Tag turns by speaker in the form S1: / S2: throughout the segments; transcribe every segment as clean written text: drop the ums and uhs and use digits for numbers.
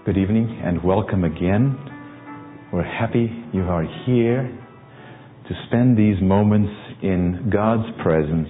S1: Good evening and welcome again. We're happy you are here to spend these moments in God's presence,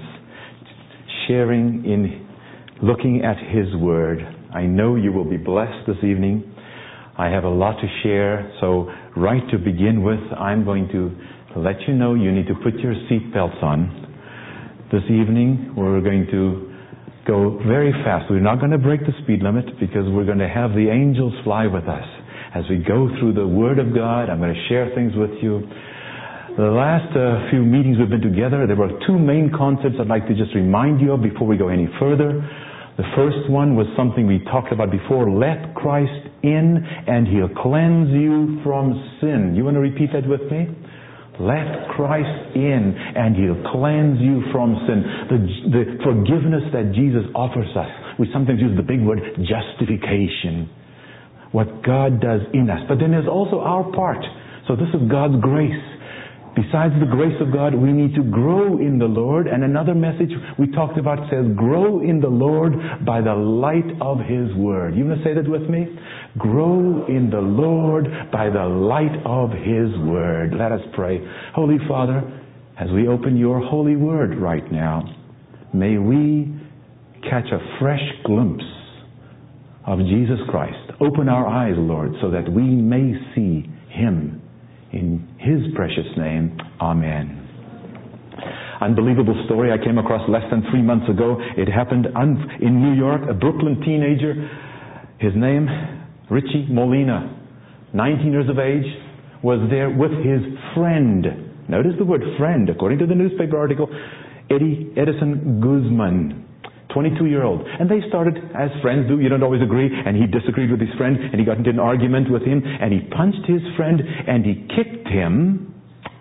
S1: sharing in looking at His Word. I know you will be blessed this evening. I have a lot to share, so right to begin with, I'm going to let you know you need to put your seatbelts on. This evening, we're going to go very fast. We're not going to break the speed limit because we're going to have the angels fly with us. As we go through the Word of God, I'm going to share things with you. The last few meetings we've been together, there were two main concepts I'd like to just remind you of before we go any further. The first one was something we talked about before. Let Christ in and He'll cleanse you from sin. You want to repeat that with me? Let Christ in and He'll cleanse you from sin. The forgiveness that Jesus offers us. We sometimes use the big word justification. What God does in us. But then there's also our part. So this is God's grace. Besides the grace of God, we need to grow in the Lord. And another message we talked about says, grow in the Lord by the light of His Word. You want to say that with me? Grow in the Lord by the light of His Word. Let us pray. Holy Father, as we open Your holy Word right now, may we catch a fresh glimpse of Jesus Christ. Open our eyes, Lord, so that we may see Him. In His precious name, Amen. Unbelievable story I came across less than 3 months ago. It happened in New York. A Brooklyn teenager, his name, Richie Molina, 19 years of age, was there with his friend. Notice the word friend, according to the newspaper article, Edison Guzman. 22-year-old. And they started, as friends do, you don't always agree, and he disagreed with his friend, and he got into an argument with him, and he punched his friend, and he kicked him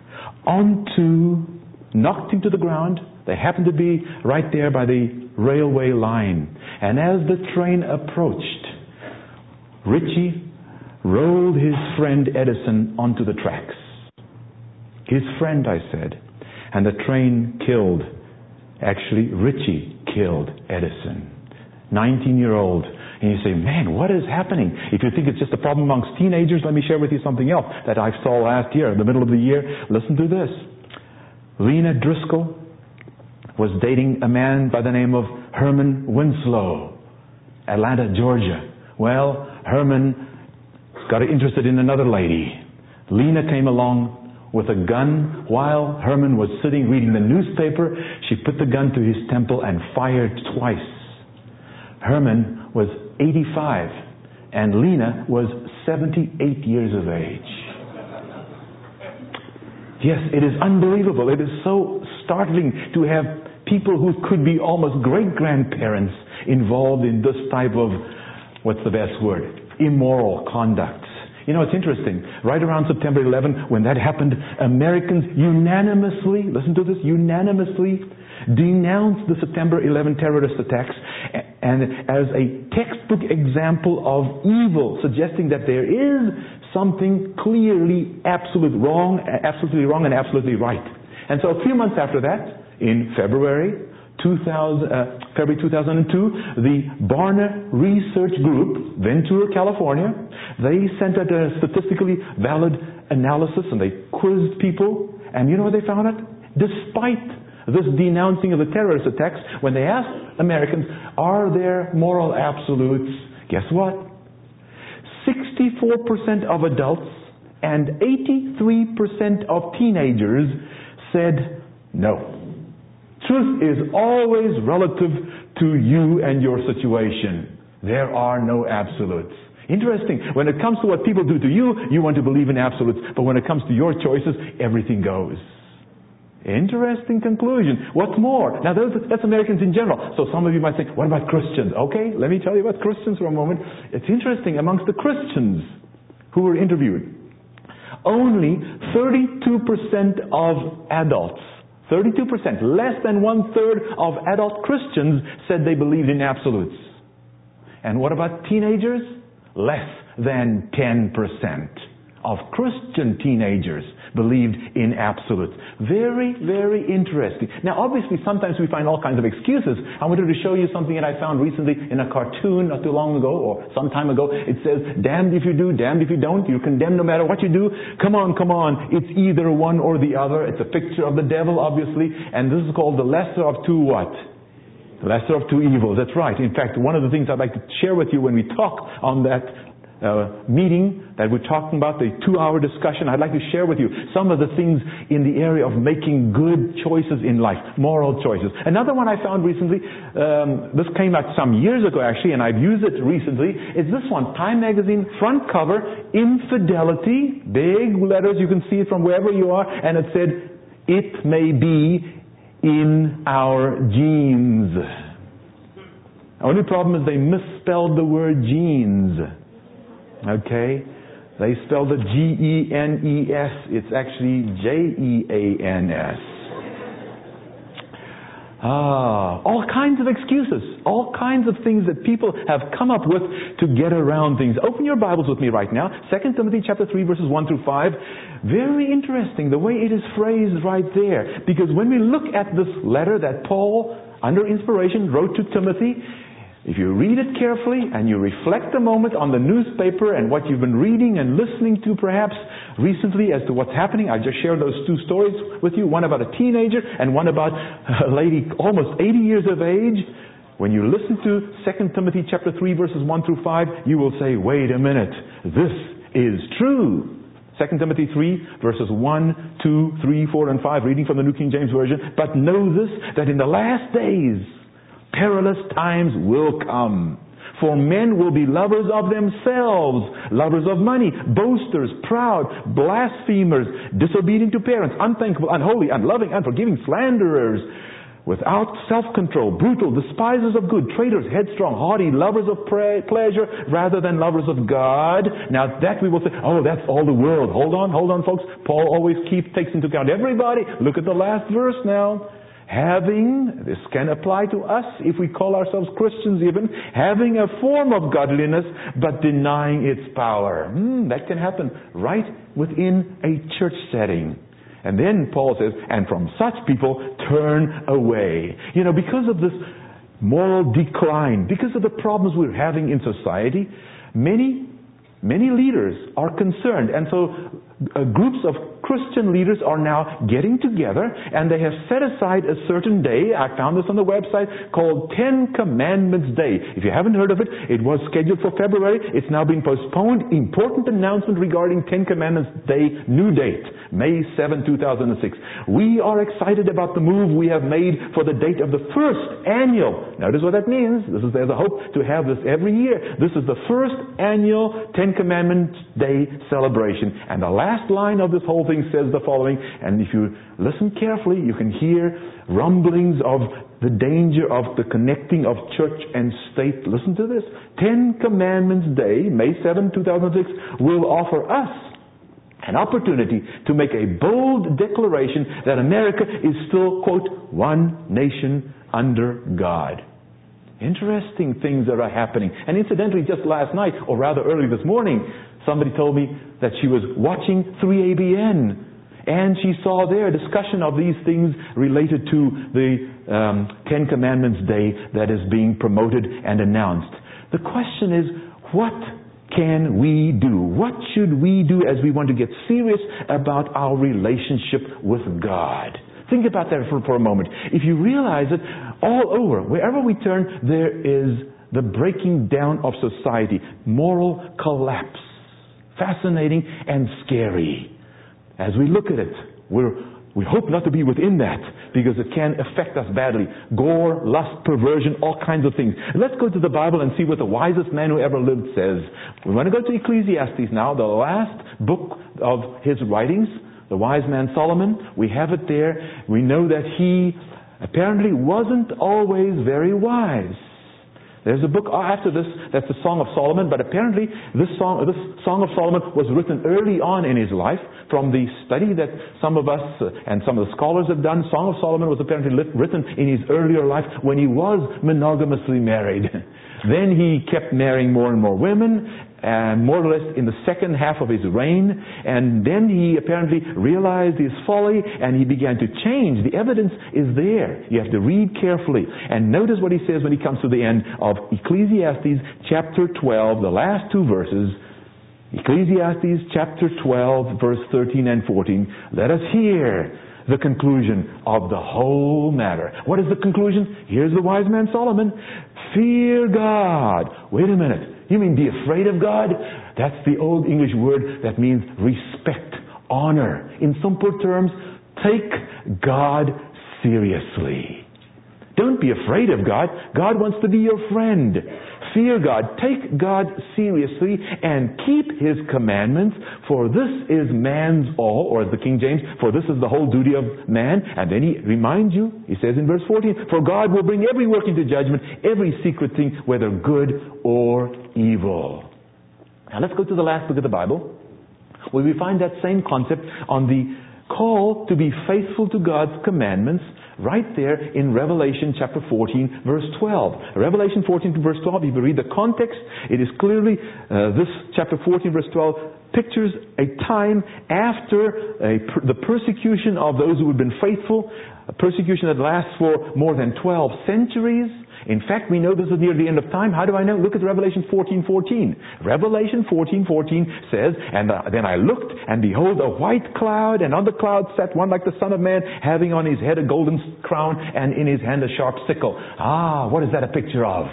S1: knocked him to the ground. They happened to be right there by the railway line. And as the train approached, Richie rolled his friend Edison onto the tracks. His friend, I said. And the train killed. Actually, Richie killed Edison. 19-year-old. And you say, man, what is happening? If you think it's just a problem amongst teenagers, let me share with you something else that I saw last year, in the middle of the year. Listen to this. Lena Driscoll was dating a man by the name of Herman Winslow, Atlanta, Georgia. Well, Herman got interested in another lady. Lena came along with a gun. While Herman was sitting reading the newspaper, she put the gun to his temple and fired twice. Herman was 85 and Lena was 78 years of age. Yes, it is unbelievable. It is so startling to have people who could be almost great-grandparents involved in this type of, what's the best word? Immoral conduct. You know, it's interesting. Right around September 11, when that happened, Americans unanimously, listen to this, unanimously denounced the September 11 terrorist attacks and as a textbook example of evil, suggesting that there is something clearly absolutely wrong and absolutely right. And so a few months after that, in February 2002, the Barna Research Group, Ventura, California, they sent out a statistically valid analysis and they quizzed people. And you know what they found out? Despite this denouncing of the terrorist attacks, when they asked Americans, are there moral absolutes? Guess what? 64% of adults and 83% of teenagers said no. Truth is always relative to you and your situation. There are no absolutes. Interesting. When it comes to what people do to you, you want to believe in absolutes. But when it comes to your choices, everything goes. Interesting conclusion. What's more? Now, that's Americans in general. So some of you might think, what about Christians? Okay, let me tell you about Christians for a moment. It's interesting. Amongst the Christians who were interviewed, only 32% of adults, 32%, less than 1/3 of adult Christians said they believed in absolutes. And what about teenagers? Less than 10%. of Christian teenagers believed in absolutes. Very, very interesting. Now, obviously, sometimes we find all kinds of excuses. I wanted to show you something that I found recently in a cartoon not too long ago, or some time ago. It says, damned if you do, damned if you don't. You're condemned no matter what you do. Come on, come on. It's either one or the other. It's a picture of the devil, obviously. And this is called the lesser of two what? The lesser of two evils. That's right. In fact, one of the things I'd like to share with you when we talk on that meeting that we're talking about, the 2-hour discussion, I'd like to share with you some of the things in the area of making good choices in life, moral choices. Another one I found recently, this came out some years ago actually, and I've used it recently, is this one, Time Magazine, front cover, infidelity, big letters, you can see it from wherever you are, and it said, it may be in our genes. The only problem is they misspelled the word genes. Okay? They spelled it G-E-N-E-S. It's actually J-E-A-N-S. All kinds of excuses. All kinds of things that people have come up with to get around things. Open your Bibles with me right now. 2 Timothy chapter 3 verses 1 through 5. Very interesting the way it is phrased right there. Because when we look at this letter that Paul, under inspiration, wrote to Timothy, if you read it carefully and you reflect a moment on the newspaper and what you've been reading and listening to perhaps recently as to what's happening, I just shared those 2 stories with you, one about a teenager and one about a lady almost 80 years of age. When you listen to 2 Timothy chapter 3 verses 1 through 5, you will say, wait a minute, this is true. 2 Timothy 3 verses 1, 2, 3, 4, and 5, reading from the New King James Version. But know this, that in the last days, perilous times will come. For men will be lovers of themselves, lovers of money, boasters, proud, blasphemers, disobedient to parents, unthankful, unholy, unloving, unforgiving, slanderers, without self-control, brutal, despisers of good, traitors, headstrong, haughty, lovers of pleasure rather than lovers of God. Now that we will say, oh, that's all the world. Hold on, folks. Paul always takes into account everybody. Look at the last verse now. Having, this can apply to us if we call ourselves Christians even, having a form of godliness but denying its power. That can happen right within a church setting. And then Paul says, and from such people turn away. You know, because of this moral decline, because of the problems we're having in society, many leaders are concerned. And so groups of Christian leaders are now getting together and they have set aside a certain day. I found this on the website called 10 Commandments Day. If you haven't heard of it, it was scheduled for February. It's now been postponed. Important announcement regarding 10 Commandments Day, new date, May 7, 2006. We are excited about the move we have made for the date of the first annual. Notice what that means. There's a hope to have this every year. This is the first annual 10 Commandments Day celebration. And the last line of this whole thing says the following, and if you listen carefully, you can hear rumblings of the danger of the connecting of church and state. Listen to this. 10 Commandments Day, May 7, 2006, will offer us an opportunity to make a bold declaration that America is still, quote, one nation under God. Interesting things that are happening. And incidentally, just last night, or rather early this morning, somebody told me that she was watching 3ABN and she saw there a discussion of these things related to the 10 Commandments Day that is being promoted and announced. The question is, what can we do? What should we do as we want to get serious about our relationship with God? Think about that for a moment. If you realize that all over, wherever we turn, there is the breaking down of society, moral collapse. Fascinating and scary. As we look at it, we hope not to be within that because it can affect us badly. Gore, lust, perversion, all kinds of things. Let's go to the Bible and see what the wisest man who ever lived says. We want to go to Ecclesiastes now, the last book of his writings. The wise man Solomon, we have it there. We know that he apparently wasn't always very wise. There's a book after this that's the Song of Solomon, but apparently this Song of Solomon was written early on in his life. From the study that some of us and some of the scholars have done, Song of Solomon was apparently written in his earlier life when he was monogamously married. Then he kept marrying more and more women, and more or less in the second half of his reign. And then he apparently realized his folly, and he began to change. The evidence is there. You have to read carefully. And notice what he says when he comes to the end of Ecclesiastes chapter 12, the last two verses. Ecclesiastes chapter 12, verse 13 and 14. Let us hear the conclusion of the whole matter. What is the conclusion? Here's the wise man Solomon. Fear God. Wait a minute. You mean be afraid of God? That's the old English word that means respect, honor. In simple terms, take God seriously. Don't be afraid of God. God wants to be your friend. Fear God. Take God seriously and keep His commandments, for this is man's all, or as the King James, for this is the whole duty of man. And then he reminds you, he says in verse 14, for God will bring every work into judgment, every secret thing, whether good or evil. Now let's go to the last book of the Bible, where we find that same concept on the call to be faithful to God's commandments, right there in Revelation chapter 14, verse 12. Revelation 14 verse 12, if you read the context, it is clearly, this chapter 14 verse 12 pictures a time after the persecution of those who had been faithful, a persecution that lasts for more than 12 centuries. In fact, we know this is near the end of time. How do I know? Look at Revelation 14:14. Revelation 14:14 says, and then I looked, and behold, a white cloud, and on the cloud sat one like the Son of Man, having on his head a golden crown, and in his hand a sharp sickle. What is that a picture of?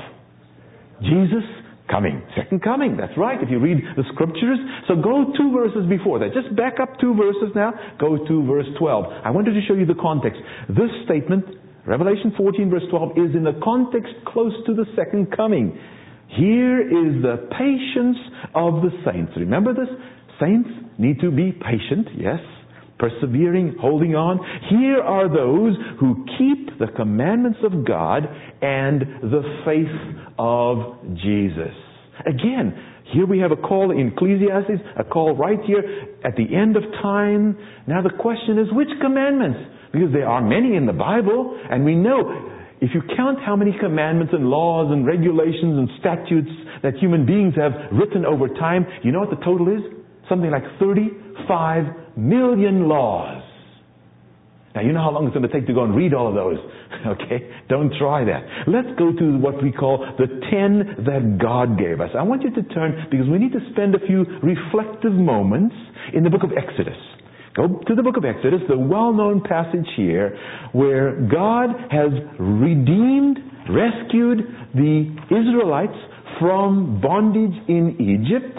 S1: Jesus coming. Second coming. That's right, if you read the scriptures. So go 2 verses before that. Just back up 2 verses now. Go to verse 12. I wanted to show you the context. This statement, Revelation 14 verse 12, is in the context close to the second coming. Here is the patience of the saints. Remember this? Saints need to be patient, yes. Persevering, holding on. Here are those who keep the commandments of God and the faith of Jesus. Again, here we have a call in Ecclesiastes, a call right here at the end of time. Now the question is, which commandments? Because there are many in the Bible, and we know if you count how many commandments and laws and regulations and statutes that human beings have written over time, you know what the total is? Something like 35 million laws. Now you know how long it's going to take to go and read all of those. Okay? Don't try that. Let's go to what we call the 10 that God gave us. I want you to turn, because we need to spend a few reflective moments in the book of Exodus. Go to the book of Exodus, the well-known passage here, where God has redeemed, rescued the Israelites from bondage in Egypt.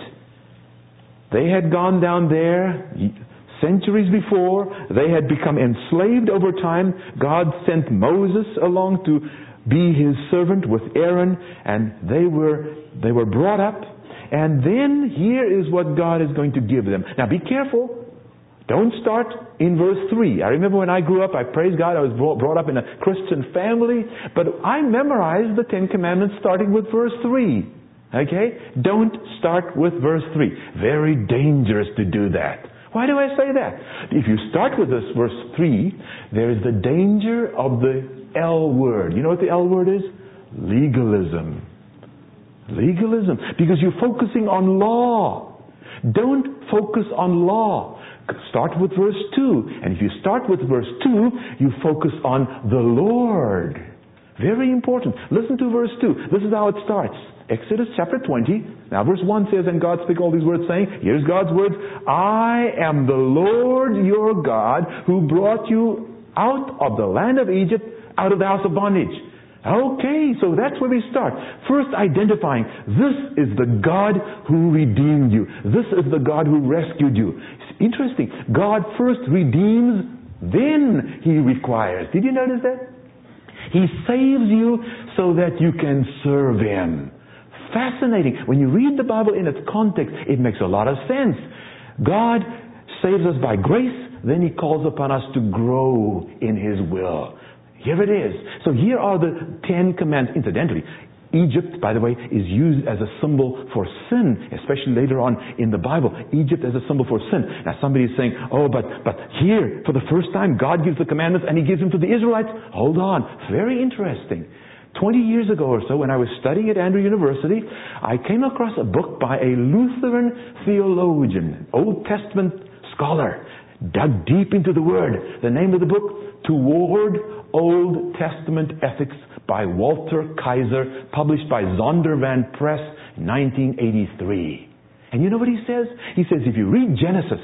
S1: They had gone down there centuries before. They had become enslaved over time. God sent Moses along to be His servant with Aaron, and they were brought up. And then here is what God is going to give them. Now be careful. Don't start in verse 3. I remember when I grew up, I praise God, I was brought up in a Christian family, but I memorized the 10 Commandments starting with verse 3. Okay? Don't start with verse 3. Very dangerous to do that. Why do I say that? If you start with this verse 3, there is the danger of the L word. You know what the L word is? Legalism. Legalism. Because you're focusing on law. Don't focus on law. Start with verse 2. And if you start with verse 2, you focus on the Lord. Very important. Listen to verse 2. This is how it starts. Exodus chapter 20. Now verse 1 says, and God spake all these words, saying, here's God's words, I am the Lord your God, who brought you out of the land of Egypt, out of the house of bondage. Okay, so that's where we start. First identifying, this is the God who redeemed you. This is the God who rescued you. It's interesting. God first redeems, then He requires. Did you notice that? He saves you so that you can serve Him. Fascinating. When you read the Bible in its context, it makes a lot of sense. God saves us by grace, then He calls upon us to grow in His will. Here it is. So here are the 10 commands. Incidentally, Egypt, by the way, is used as a symbol for sin, especially later on in the Bible. Egypt as a symbol for sin. Now somebody is saying, but here, for the first time, God gives the commandments and He gives them to the Israelites. Hold on. Very interesting. 20 years ago or so, when I was studying at Andrew University, I came across a book by a Lutheran theologian, Old Testament scholar, dug deep into the Word. The name of the book, Toward Old Testament Ethics by Walter Kaiser, published by Zondervan Press, 1983. And you know what he says? He says if you read Genesis,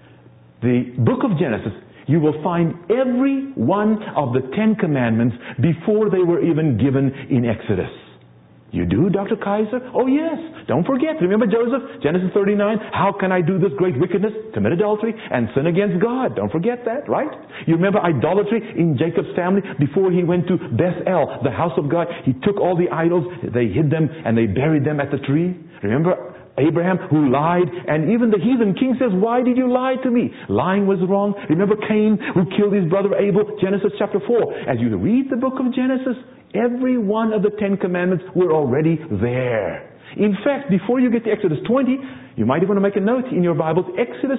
S1: the book of Genesis, you will find every one of the 10 Commandments before they were even given in Exodus. You do, Dr. Kaiser? Oh yes. Don't forget. Remember Joseph? Genesis 39. How can I do this great wickedness? Commit adultery and sin against God. Don't forget that, right? You remember idolatry in Jacob's family? Before he went to Bethel, the house of God, he took all the idols, they hid them, and they buried them at the tree. Remember Abraham who lied, and even the heathen king says, why did you lie to me? Lying was wrong. Remember Cain who killed his brother Abel? Genesis chapter 4. As you read the book of Genesis, every one of the 10 Commandments were already there. In fact, before you get to Exodus 20, you might want to make a note in your Bibles, Exodus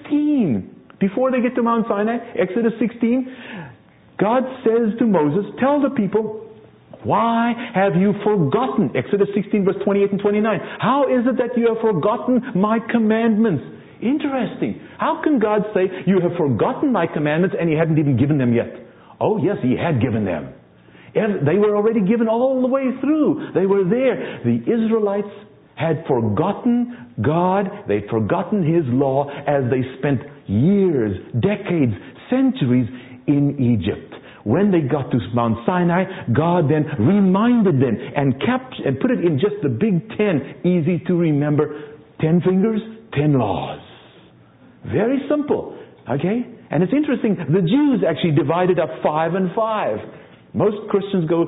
S1: 16. Before they get to Mount Sinai, Exodus 16, God says to Moses, tell the people, why have you forgotten? Exodus 16 verse 28 and 29. How is it that you have forgotten my commandments? Interesting. How can God say, you have forgotten my commandments and he hadn't even given them yet? Oh yes, he had given them. They were already given all the way through. They were there. The Israelites had forgotten God. They'd forgotten His law as they spent years, decades, centuries in Egypt. When they got to Mount Sinai, God then reminded them and put it in just the big 10, easy to remember, 10 fingers, 10 laws. Very simple. Okay? And it's interesting, the Jews actually divided up 5 and 5. Most Christians go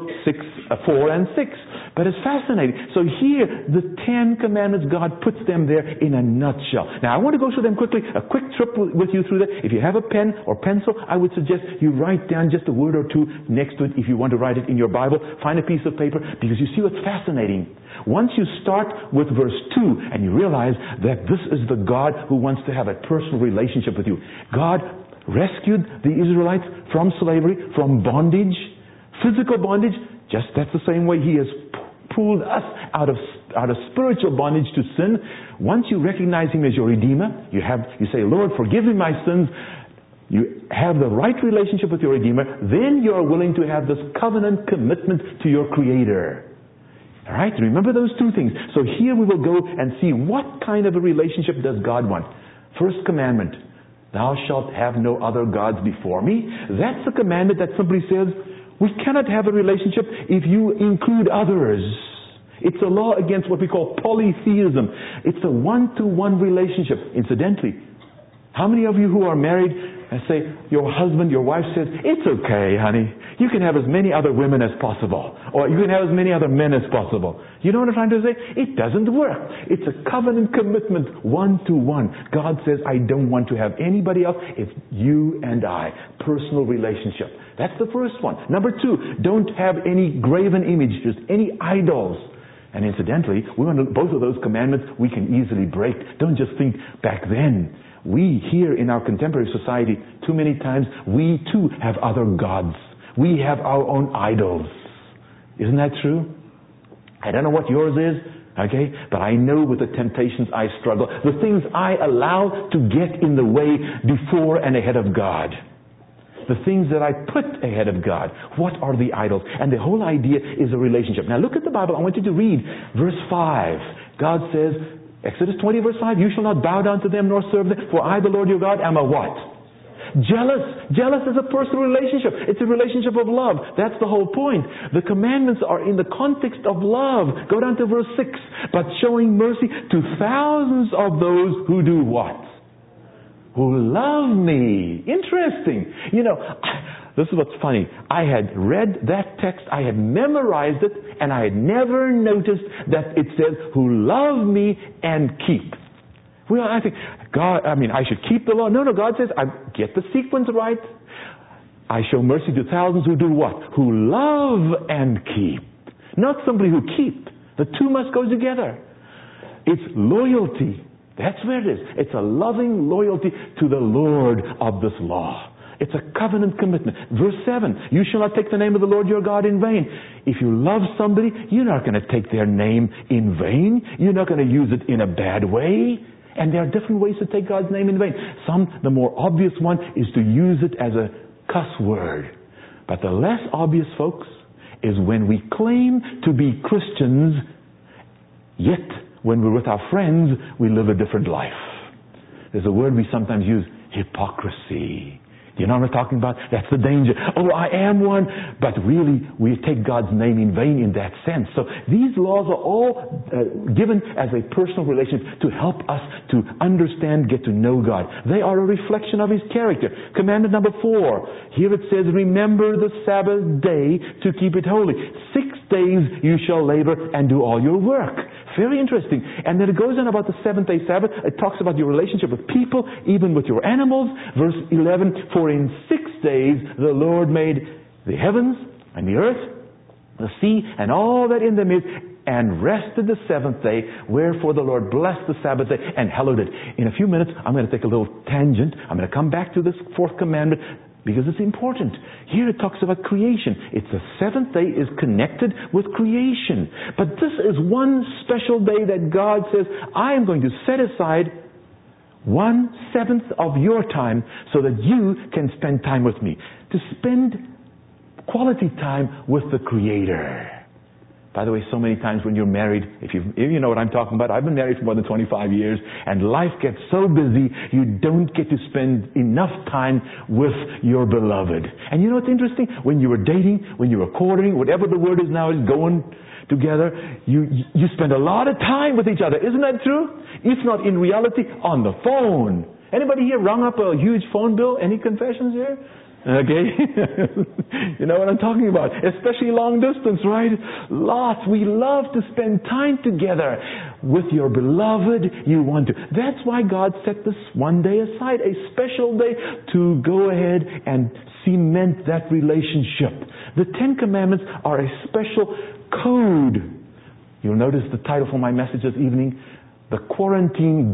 S1: 4 and 6. But it's fascinating. So here, the 10 Commandments, God puts them there in a nutshell. Now, I want to go through them quickly. A quick trip with you through that. If you have a pen or pencil, I would suggest you write down just a word or two next to it if you want to write it in your Bible. Find a piece of paper, because you see what's fascinating. Once you start with verse 2 and you realize that this is the God who wants to have a personal relationship with you. God rescued the Israelites from slavery, from bondage, physical bondage. Just that's the same way He has pulled us out of spiritual bondage to sin. Once you recognize Him as your Redeemer, you say, Lord, forgive me my sins. You have the right relationship with your Redeemer. Then you are willing to have this covenant commitment to your Creator. All right? Remember those two things. So here we will go and see what kind of a relationship does God want. First commandment, thou shalt have no other gods before me. That's a commandment that simply says, we cannot have a relationship if you include others. It's a law against what we call polytheism. It's a one-to-one relationship. Incidentally, how many of you who are married and say, your husband, your wife says, it's okay, honey. You can have as many other women as possible. Or you can have as many other men as possible. You know what I'm trying to say? It doesn't work. It's a covenant commitment, one-to-one. God says, I don't want to have anybody else. It's you and I. Personal relationship. That's the first one. Number 2, don't have any graven images, any idols. And incidentally, both of those commandments we can easily break. Don't just think back then. We here in our contemporary society, too many times, we too have other gods. We have our own idols. Isn't that true? I don't know what yours is, okay? But I know with the temptations I struggle, the things I allow to get in the way before and ahead of God. The things that I put ahead of God. What are the idols? And the whole idea is a relationship. Now look at the Bible. I want you to read verse 5. God says, Exodus 20 verse 5, you shall not bow down to them nor serve them, for I, the Lord your God, am a what? Jealous. Jealous is a personal relationship. It's a relationship of love. That's the whole point. The commandments are in the context of love. Go down to verse 6. But showing mercy to thousands of those who do what? Who love me. Interesting. You know, this is what's funny. I had read that text, I had memorized it, and I had never noticed that it says, who love me and keep. Well, I think, I should keep the law. No, God says, I get the sequence right. I show mercy to thousands who do what? Who love and keep. Not simply who keep. The two must go together. It's loyalty. That's where it is. It's a loving loyalty to the Lord of this law. It's a covenant commitment. Verse 7, you shall not take the name of the Lord your God in vain. If you love somebody, you're not going to take their name in vain. You're not going to use it in a bad way. And there are different ways to take God's name in vain. The more obvious one is to use it as a cuss word. But the less obvious, folks, is when we claim to be Christians, yet when we're with our friends, we live a different life. There's a word we sometimes use, hypocrisy. You know what I'm talking about? That's the danger. Oh, I am one. But really, we take God's name in vain in that sense. So these laws are all given as a personal relationship to help us to understand, get to know God. They are a reflection of His character. Commandment number 4. Here it says, remember the Sabbath day to keep it holy. 6 days you shall labor and do all your work. Very interesting. And then it goes on about the 7th-day Sabbath. It talks about your relationship with people, even with your animals. Verse 11, for in 6 days the Lord made the heavens and the earth, the sea, and all that in them is, and rested the 7th day. Wherefore the Lord blessed the Sabbath day and hallowed it. In a few minutes, I'm going to take a little tangent. I'm going to come back to this 4th commandment, because it's important. Here it talks about creation. It's the 7th day is connected with creation. But this is one special day that God says, I am going to set aside 1/7 of your time so that you can spend time with me. To spend quality time with the Creator. By the way, so many times when you're married, if you know what I'm talking about, I've been married for more than 25 years, and life gets so busy, you don't get to spend enough time with your beloved. And you know what's interesting? When you were dating, when you were courting, whatever the word is now, is going together, you spend a lot of time with each other. Isn't that true? If not in reality, on the phone. Anybody here rung up a huge phone bill? Any confessions here? Okay? You know what I'm talking about. Especially long distance, right? Lots. We love to spend time together with your beloved. You want to. That's why God set this one day aside, a special day, to go ahead and cement that relationship. The 10 Commandments are a special code. You'll notice the title for my message this evening, the Quarantine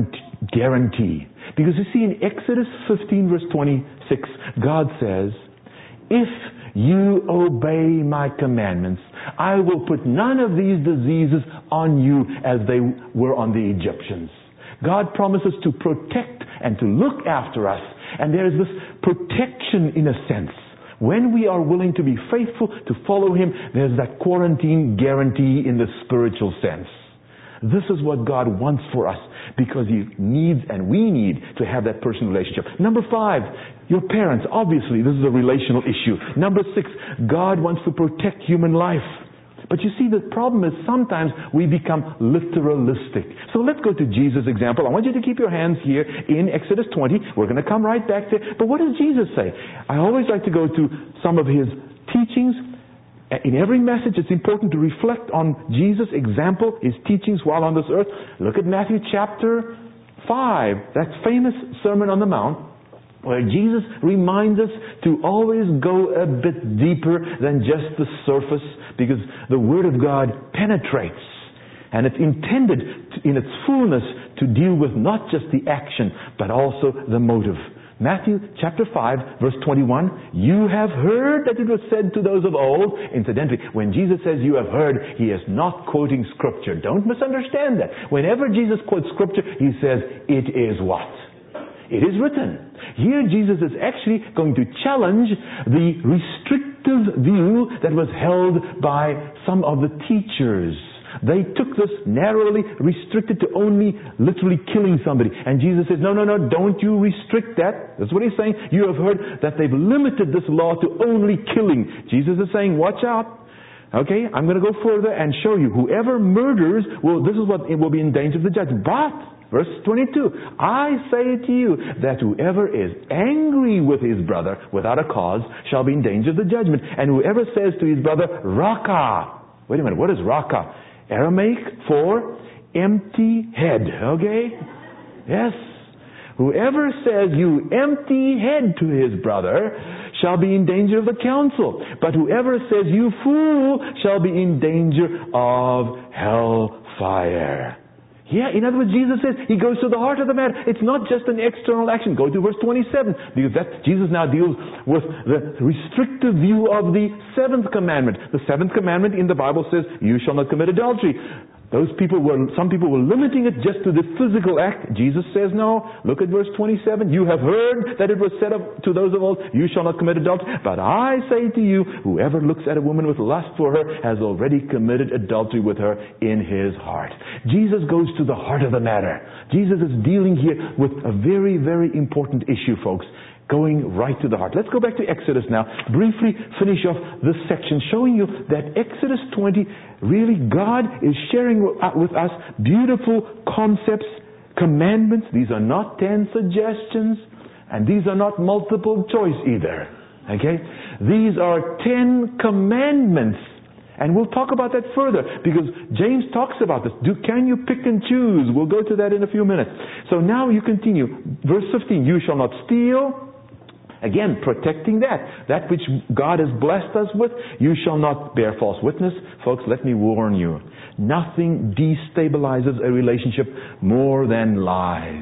S1: Guarantee. Because you see in Exodus 15 verse 26, God says, if you obey my commandments, I will put none of these diseases on you as they were on the Egyptians. God promises to protect and to look after us. And there is this protection in a sense. When we are willing to be faithful to follow Him, there's that quarantine guarantee in the spiritual sense. This is what God wants for us, because He needs and we need to have that personal relationship. Number 5, your parents. Obviously, this is a relational issue. Number 6, God wants to protect human life. But you see, the problem is sometimes we become literalistic. So let's go to Jesus' example. I want you to keep your hands here in Exodus 20. We're going to come right back there. But what does Jesus say? I always like to go to some of His teachings. In every message, it's important to reflect on Jesus' example, His teachings while on this earth. Look at Matthew chapter 5, that famous Sermon on the Mount, where Jesus reminds us to always go a bit deeper than just the surface, because the Word of God penetrates. And it's intended in its fullness to deal with not just the action, but also the motive. Matthew chapter 5 verse 21, you have heard that it was said to those of old. Incidentally, when Jesus says you have heard, He is not quoting Scripture. Don't misunderstand that. Whenever Jesus quotes Scripture, He says, it is what? It is written. Here Jesus is actually going to challenge the restrictive view that was held by some of the teachers. They took this narrowly restricted to only literally killing somebody. And Jesus says, no, don't you restrict that. That's what He's saying. You have heard that they've limited this law to only killing. Jesus is saying, watch out. Okay, I'm going to go further and show you. Whoever murders, this is what it will be in danger of the judgment. But, verse 22, I say to you that whoever is angry with his brother without a cause shall be in danger of the judgment. And whoever says to his brother, Raka. Wait a minute, what is Raka? Aramaic for empty head. Okay? Yes. Whoever says you empty head to his brother shall be in danger of the council. But whoever says you fool shall be in danger of hellfire. Yeah, in other words, Jesus says He goes to the heart of the matter. It's not just an external action. Go to verse 27. Because Jesus now deals with the restrictive view of the seventh commandment. The seventh commandment in the Bible says, you shall not commit adultery. Some people were limiting it just to the physical act. Jesus says no. Look at verse 27. You have heard that it was said to those of old, you shall not commit adultery. But I say to you, whoever looks at a woman with lust for her has already committed adultery with her in his heart. Jesus goes to the heart of the matter. Jesus is dealing here with a very, very important issue, folks. Going right to the heart. Let's go back to Exodus now. Briefly finish off this section showing you that Exodus 20, really God is sharing with us beautiful concepts, commandments. These are not 10 suggestions, and these are not multiple choice either. Okay? These are 10 commandments. And we'll talk about that further because James talks about this. Can you pick and choose? We'll go to that in a few minutes. So now you continue. Verse 15, you shall not steal. Again, protecting that which God has blessed us with. You shall not bear false witness. Folks, let me warn you. Nothing destabilizes a relationship more than lies.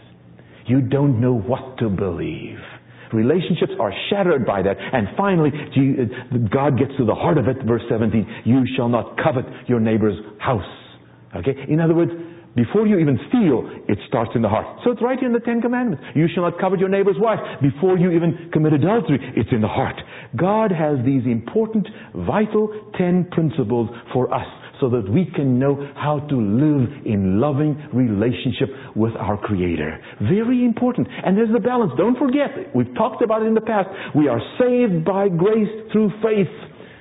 S1: You don't know what to believe. Relationships are shattered by that. And finally, God gets to the heart of it. Verse 17, you shall not covet your neighbor's house. Okay? In other words, before you even steal, it starts in the heart. So it's right in the 10 commandments. You shall not covet your neighbor's wife. Before you even commit adultery, it's in the heart. God has these important, vital 10 principles for us so that we can know how to live in loving relationship with our Creator. Very important. And there's the balance. Don't forget, we've talked about it in the past. We are saved by grace through faith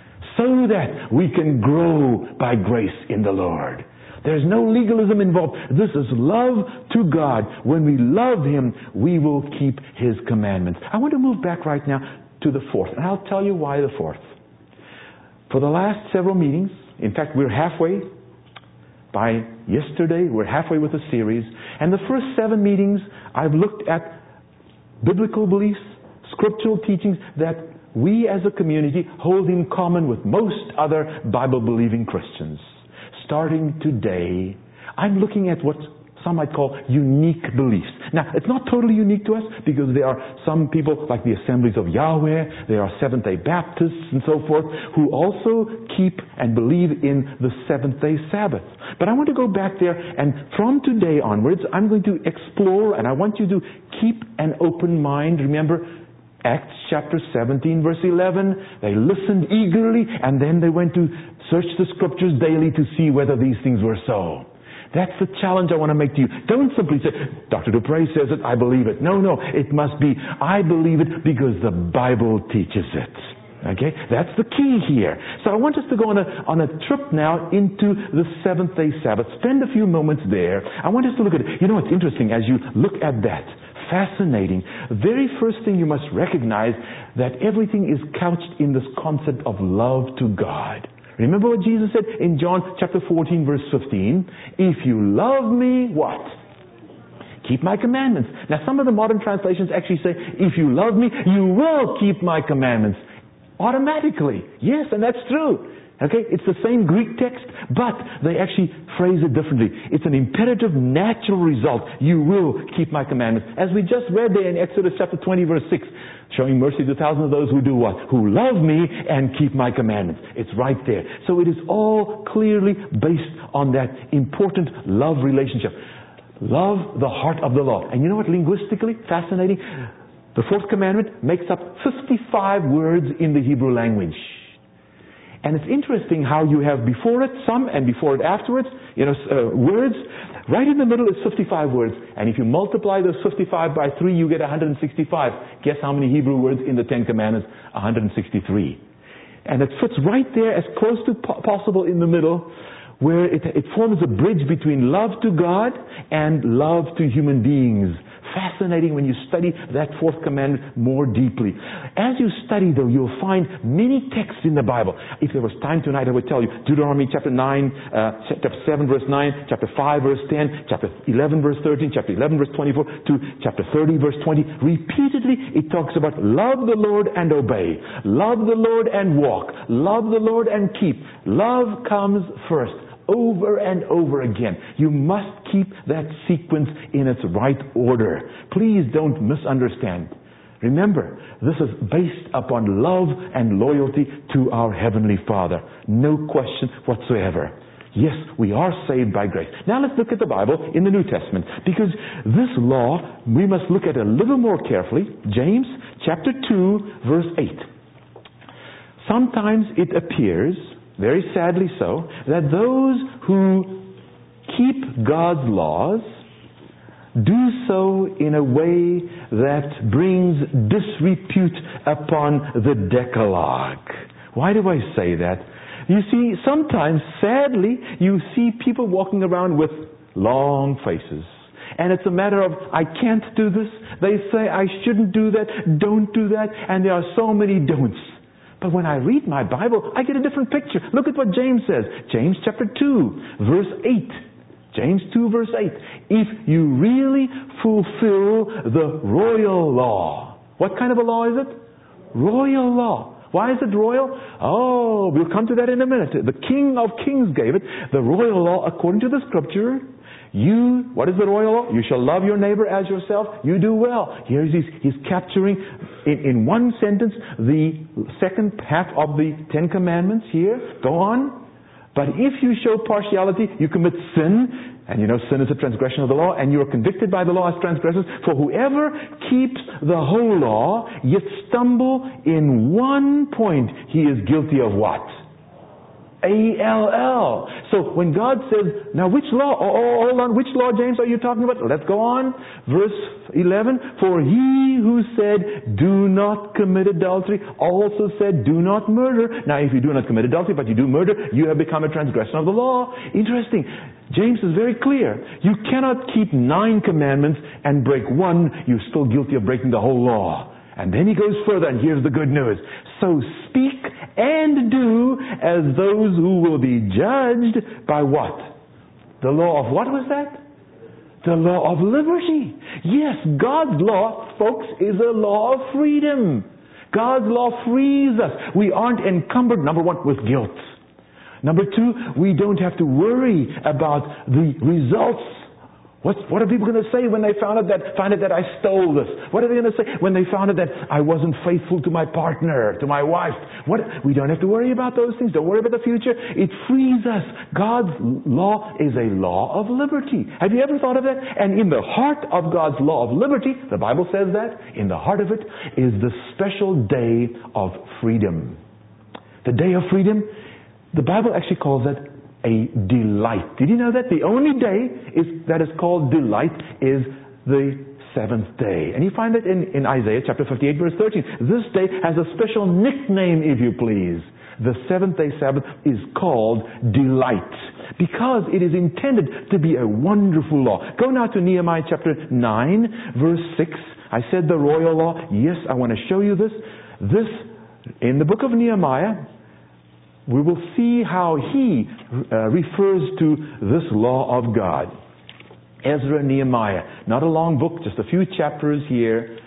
S1: so that we can grow by grace in the Lord. There's no legalism involved. This is love to God. When we love Him, we will keep His commandments. I want to move back right now to the fourth. And I'll tell you why the fourth. For the last several meetings, in fact, we're halfway. By yesterday, we're halfway with the series. And the first 7 meetings, I've looked at biblical beliefs, scriptural teachings that we as a community hold in common with most other Bible-believing Christians. Starting today, I'm looking at what some might call unique beliefs. Now, it's not totally unique to us because there are some people like the Assemblies of Yahweh, there are Seventh-day Baptists and so forth who also keep and believe in the Seventh-day Sabbath. But I want to go back there and from today onwards, I'm going to explore and I want you to keep an open mind. Remember, Acts chapter 17 verse 11, they listened eagerly and then they went to search the scriptures daily to see whether these things were so. That's the challenge I want to make to you. Don't simply say, Dr. Dupre says it, I believe it. No, it must be, I believe it because the Bible teaches it. Okay? That's the key here. So I want us to go on a trip now into the Seventh-day Sabbath. Spend a few moments there. I want us to look at it. You know, it's interesting as you look at that. Fascinating. The very first thing you must recognize that everything is couched in this concept of love to God. Remember what Jesus said in John chapter 14 verse 15? If you love me, what? Keep my commandments. Now some of the modern translations actually say, if you love me, you will keep my commandments. Automatically. Yes, and that's true. Okay, it's the same Greek text, but they actually phrase it differently. It's an imperative, natural result. You will keep my commandments. As we just read there in Exodus chapter 20 verse 6, showing mercy to thousands of those who do what? Who love me and keep my commandments. It's right there. So it is all clearly based on that important love relationship. Love the heart of the law. And you know what, linguistically, fascinating? The fourth commandment makes up 55 words in the Hebrew language. And it's interesting how you have before it some and before it afterwards, words. Right in the middle is 55 words. And if you multiply those 55 by 3, you get 165. Guess how many Hebrew words in the 10 Commandments? 163. And it fits right there as close to possible in the middle, where it forms a bridge between love to God and love to human beings. Fascinating when you study that fourth commandment more deeply. As you study, though, you'll find many texts in the Bible. If there was time tonight, I would tell you Deuteronomy chapter 9, chapter 7 verse 9, chapter 5 verse 10, chapter 11 verse 13, chapter 11 verse 24 to chapter 30 verse 20. Repeatedly, it talks about love the Lord and obey. Love the Lord and walk. Love the Lord and keep. Love comes first. over and over again. You must keep that sequence in its right order. Please don't misunderstand. Remember, this is based upon love and loyalty to our Heavenly Father. No question whatsoever. Yes, we are saved by grace. Now let's look at the Bible in the New Testament, because this law we must look at a little more carefully. James chapter 2 verse 8. Sometimes it appears, very sadly so, that those who keep God's laws do so in a way that brings disrepute upon the Decalogue. Why do I say that? You see, sometimes, sadly, you see people walking around with long faces. And it's a matter of, I can't do this. They say, I shouldn't do that. Don't do that. And there are so many don'ts. But when I read my Bible, I get a different picture. Look at what James says. James chapter 2, verse 8. James 2, verse 8. If you really fulfill the royal law. What kind of a law is it? Royal law. Why is it royal? Oh, we'll come to that in a minute. The King of Kings gave it. The royal law, according to the Scripture, what is the royal law? You shall love your neighbor as yourself. You do well. Here he's capturing, in one sentence, the second half of the Ten Commandments here. Go on. But if you show partiality, you commit sin. And you know, sin is a transgression of the law, and you are convicted by the law as transgressors. For whoever keeps the whole law, yet stumble in one point, he is guilty of what? A-L-L. So when God says, now which law? Oh, hold on, which law, James, are you talking about? Let's go on. Verse 11. For he who said, do not commit adultery, also said, do not murder. Now if you do not commit adultery, but you do murder, you have become a transgression of the law. Interesting. James is very clear. You cannot keep 9 commandments and break one. You're still guilty of breaking the whole law. And then he goes further, and here's the good news. So speak and do as those who will be judged by what? The law of what was that? The law of liberty. Yes, God's law, folks, is a law of freedom. God's law frees us. We aren't encumbered, number one, with guilt. Number two, we don't have to worry about the results. What are people going to say when they find out that I stole this? What are they going to say when they found out that I wasn't faithful to my partner, to my wife? We don't have to worry about those things. Don't worry about the future. It frees us. God's law is a law of liberty. Have you ever thought of that? And in the heart of God's law of liberty, the Bible says that, in the heart of it is the special day of freedom. The day of freedom, the Bible actually calls it a delight. Did you know that? The only day that is called delight is the seventh day. And you find that in Isaiah chapter 58 verse 13. This day has a special nickname, if you please. The seventh day Sabbath is called delight, because it is intended to be a wonderful law. Go now to Nehemiah chapter 9 verse 6. I said the royal law. Yes, I want to show you this. This, in the book of Nehemiah, we will see how he refers to this law of God. Ezra and Nehemiah. Not a long book, just a few chapters here.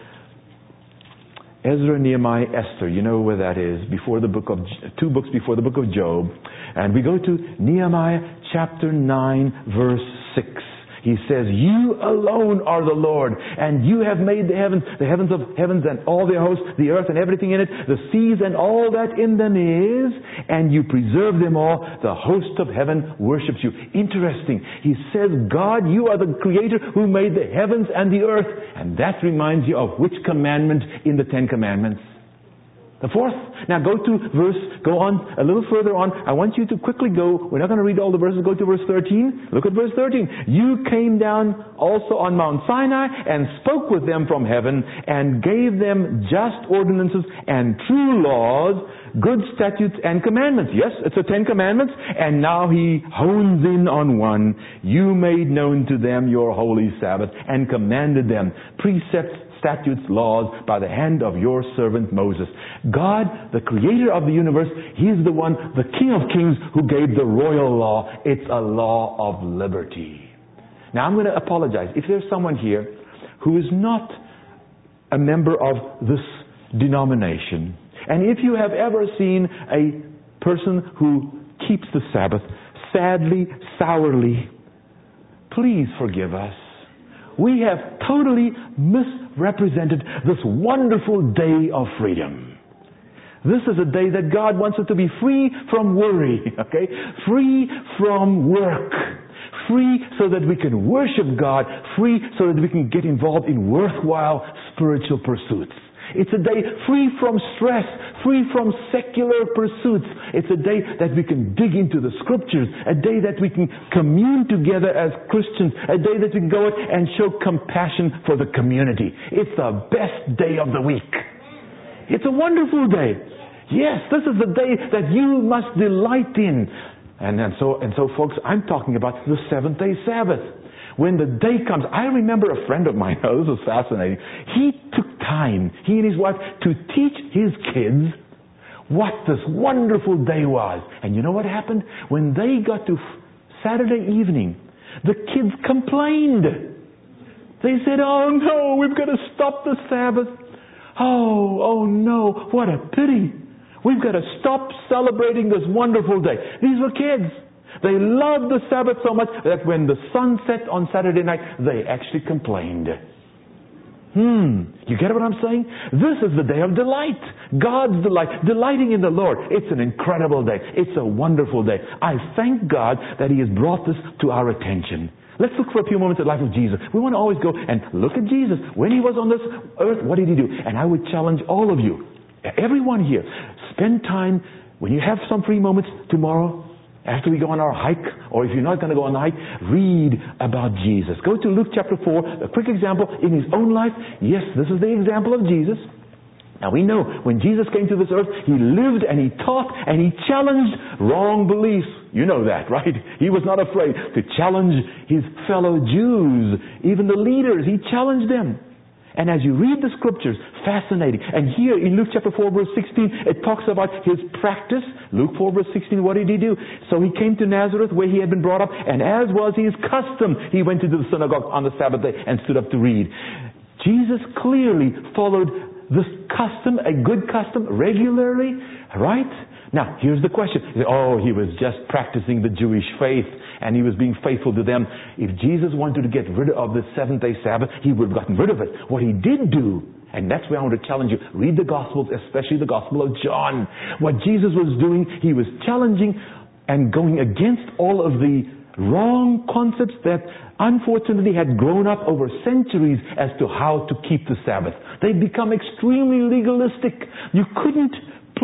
S1: Ezra, Nehemiah, Esther. You know where that is. Two books before the book of Job. And we go to Nehemiah chapter 9 verse 6. He says, you alone are the Lord, and you have made the heavens of heavens and all their hosts, the earth and everything in it, the seas and all that in them is, and you preserve them all. The host of heaven worships you. Interesting. He says, God, you are the creator who made the heavens and the earth. And that reminds you of which commandment in the Ten Commandments? The fourth. Now go on a little further on. I want you to quickly go. We're not going to read all the verses. Go to verse 13. Look at verse 13. You came down also on Mount Sinai and spoke with them from heaven and gave them just ordinances and true laws, good statutes and commandments. Yes, it's the Ten Commandments. And now he hones in on one. You made known to them your holy Sabbath and commanded them precepts, statutes, laws by the hand of your servant Moses. God, the creator of the universe, He is the one, the King of Kings, who gave the royal law. It's a law of liberty. Now I'm going to apologize. If there's someone here who is not a member of this denomination, and if you have ever seen a person who keeps the Sabbath sadly, sourly. Please forgive us. We have totally misrepresented this wonderful day of freedom. This is a day that God wants us to be free from worry, okay? Free from work. Free so that we can worship God. Free so that we can get involved in worthwhile spiritual pursuits. It's a day free from stress, free from secular pursuits. It's a day that we can dig into the Scriptures, a day that we can commune together as Christians, a day that we can go out and show compassion for the community. It's the best day of the week. It's a wonderful day. Yes, this is the day that you must delight in. And so folks, I'm talking about the seventh-day Sabbath. When the day comes, I remember a friend of mine, this was fascinating. He took time, he and his wife, to teach his kids what this wonderful day was. And you know what happened? When they got to Saturday evening, the kids complained. They said, "Oh no, we've got to stop the Sabbath. Oh no, what a pity. We've got to stop celebrating this wonderful day." These were kids. They loved the Sabbath so much that when the sun set on Saturday night, they actually complained. You get what I'm saying? This is the day of delight. God's delight. Delighting in the Lord. It's an incredible day. It's a wonderful day. I thank God that He has brought this to our attention. Let's look for a few moments at the life of Jesus. We want to always go and look at Jesus. When He was on this earth, what did He do? And I would challenge all of you, everyone here, spend time, when you have some free moments tomorrow, after we go on our hike, or if you're not going to go on the hike, read about Jesus. Go to Luke chapter 4, a quick example in His own life. Yes, this is the example of Jesus. Now we know when Jesus came to this earth, He lived and He taught and He challenged wrong beliefs. You know that, right? He was not afraid to challenge His fellow Jews, even the leaders. He challenged them. And as you read the Scriptures, fascinating. And here in Luke chapter 4 verse 16, it talks about His practice. Luke 4 verse 16, what did He do? So He came to Nazareth where He had been brought up, and as was His custom, He went into the synagogue on the Sabbath day and stood up to read. Jesus clearly followed this custom, a good custom, regularly, right? Now, here's the question. Oh, He was just practicing the Jewish faith and He was being faithful to them. If Jesus wanted to get rid of the seventh-day Sabbath, He would have gotten rid of it. What He did do, and that's where I want to challenge you, read the Gospels, especially the Gospel of John. What Jesus was doing, He was challenging and going against all of the wrong concepts that unfortunately had grown up over centuries as to how to keep the Sabbath. They'd become extremely legalistic. You couldn't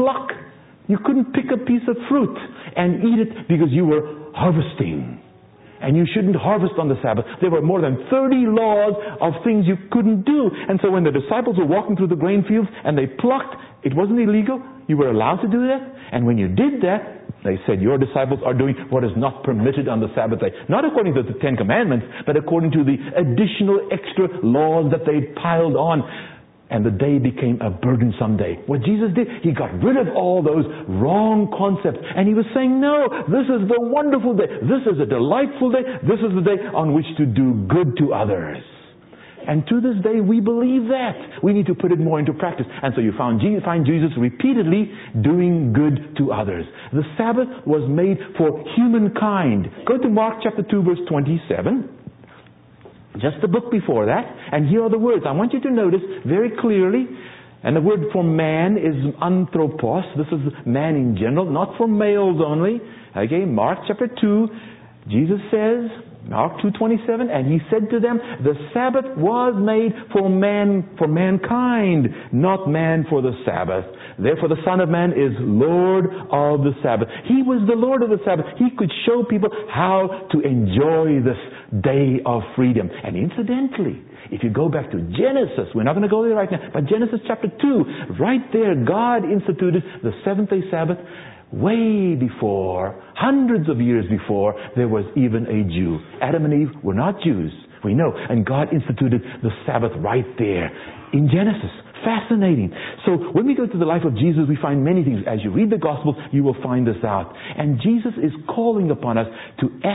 S1: pick a piece of fruit and eat it because you were harvesting. And you shouldn't harvest on the Sabbath. There were more than 30 laws of things you couldn't do. And so when the disciples were walking through the grain fields and they plucked, it wasn't illegal. You were allowed to do that. And when you did that, they said, your disciples are doing what is not permitted on the Sabbath day. Not according to the Ten Commandments, but according to the additional extra laws that they piled on. And the day became a burdensome day. What Jesus did, He got rid of all those wrong concepts. And He was saying, no, this is the wonderful day. This is a delightful day. This is the day on which to do good to others. And to this day, we believe that. We need to put it more into practice. And so you find Jesus repeatedly doing good to others. The Sabbath was made for humankind. Go to Mark chapter 2, verse 27. Just the book before that. And here are the words. I want you to notice very clearly. And the word for man is anthropos. This is man in general, not for males only. Okay, Mark chapter 2. Jesus says, Mark 2:27, and He said to them, the Sabbath was made for mankind, not man for the Sabbath. Therefore the Son of Man is Lord of the Sabbath. He was the Lord of the Sabbath. He could show people how to enjoy this day of freedom. And incidentally, if you go back to Genesis, we're not going to go there right now, but Genesis chapter 2, right there, God instituted the seventh-day Sabbath way before, hundreds of years before, there was even a Jew. Adam and Eve were not Jews, we know. And God instituted the Sabbath right there in Genesis. Fascinating. So when we go to the life of Jesus, we find many things. As you read the Gospels, you will find this out. And Jesus is calling upon us to act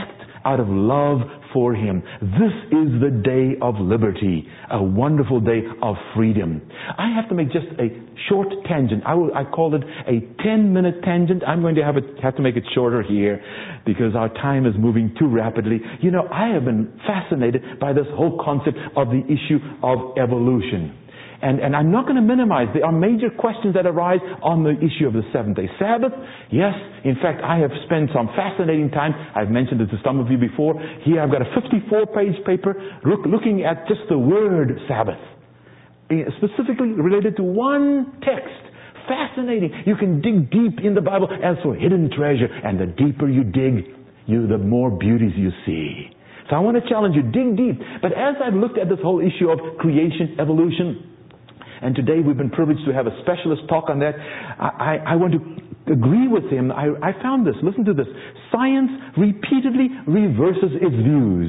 S1: out of love for Him. This is the day of liberty, a wonderful day of freedom. I have to make just a short tangent. I call it a 10-minute tangent. I'm going to have to make it shorter here because our time is moving too rapidly. You know, I have been fascinated by this whole concept of the issue of evolution. And I'm not going to minimize. There are major questions that arise on the issue of the seventh-day Sabbath. Yes, in fact, I have spent some fascinating time. I've mentioned it to some of you before. Here I've got a 54-page paper looking at just the word Sabbath, specifically related to one text. Fascinating. You can dig deep in the Bible as for hidden treasure. And the deeper you dig, the more beauties you see. So I want to challenge you, dig deep. But as I've looked at this whole issue of creation, evolution, and today we've been privileged to have a specialist talk on that, I want to agree with him. I found this. Listen to this. Science repeatedly reverses its views.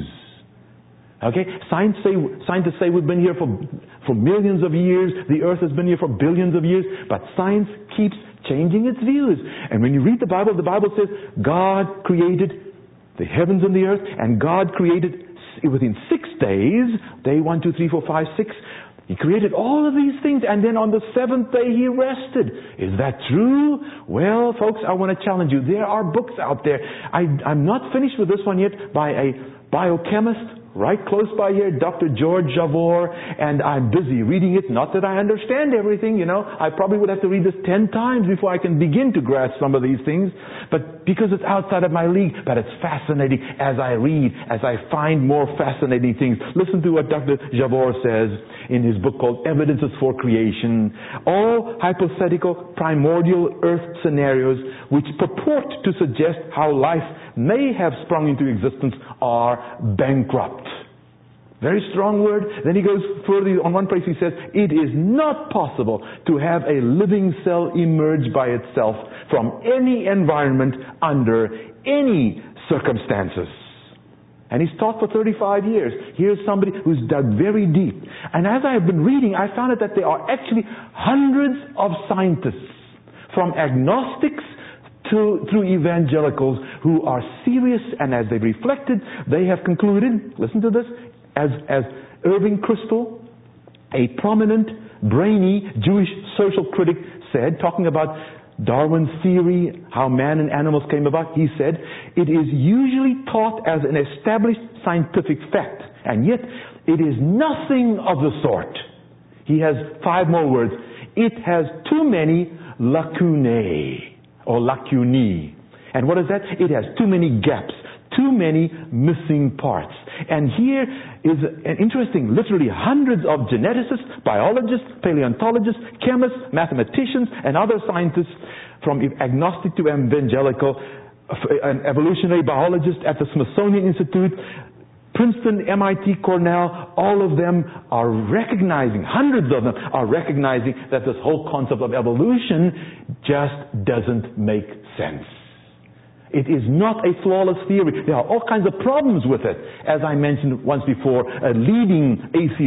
S1: Okay? Scientists say we've been here for millions of years. The earth has been here for billions of years. But science keeps changing its views. And when you read the Bible says God created the heavens and the earth, and God created within 6 days, day 1, 2, 3, 4, 5, 6, He created all of these things, and then on the seventh day He rested. Is that true? Well, folks, I want to challenge you. There are books out there. I'm not finished with this one yet, by a biochemist right close by here, Dr. George Javor, and I'm busy reading it. Not that I understand everything, I probably would have to read this 10 times before I can begin to grasp some of these things, but because it's outside of my league. But it's fascinating as I read, as I find more fascinating things. Listen to what Dr. Javor says in his book called Evidences for Creation. All hypothetical primordial earth scenarios which purport to suggest how life may have sprung into existence are bankrupt. Very strong word. Then he goes further. On one place he says, it is not possible to have a living cell emerge by itself from any environment under any circumstances. And he's taught for 35 years. Here's somebody who's dug very deep. And as I have been reading, I found out that there are actually hundreds of scientists, from agnostics through evangelicals, who are serious, and as they've reflected, they have concluded, listen to this, as Irving Kristol, a prominent, brainy Jewish social critic, said, talking about Darwin's theory, how man and animals came about, he said, it is usually taught as an established scientific fact, and yet it is nothing of the sort. He has 5 more words. It has too many lacunae, or lacunae. And what is that? It has too many gaps, too many missing parts. And here is an interesting, literally hundreds of geneticists, biologists, paleontologists, chemists, mathematicians, and other scientists, from agnostic to evangelical, an evolutionary biologist at the Smithsonian Institute, Princeton, MIT, Cornell, all of them are recognizing, hundreds of them are recognizing that this whole concept of evolution just doesn't make sense. It is not a flawless theory. There are all kinds of problems with it. As I mentioned once before, a leading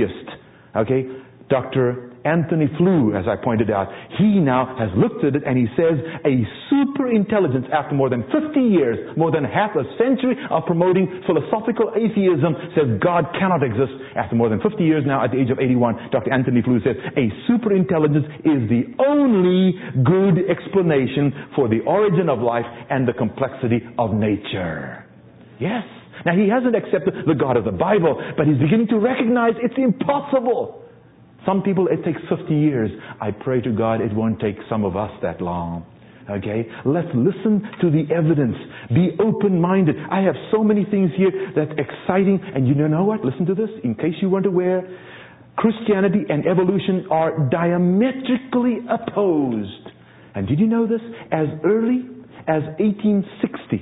S1: atheist, Dr. Anthony Flew, as I pointed out, he now has looked at it and he says a super intelligence, after more than 50 years, more than half a century of promoting philosophical atheism, says God cannot exist. After more than 50 years now, at the age of 81, Dr. Anthony Flew says a super intelligence is the only good explanation for the origin of life and the complexity of nature. Yes. Now, he hasn't accepted the God of the Bible, but he's beginning to recognize it's impossible. Some people, it takes 50 years. I pray to God it won't take some of us that long. Okay? Let's listen to the evidence. Be open-minded. I have so many things here that's exciting. And you know what? Listen to this. In case you weren't aware, Christianity and evolution are diametrically opposed. And did you know this? As early as 1860.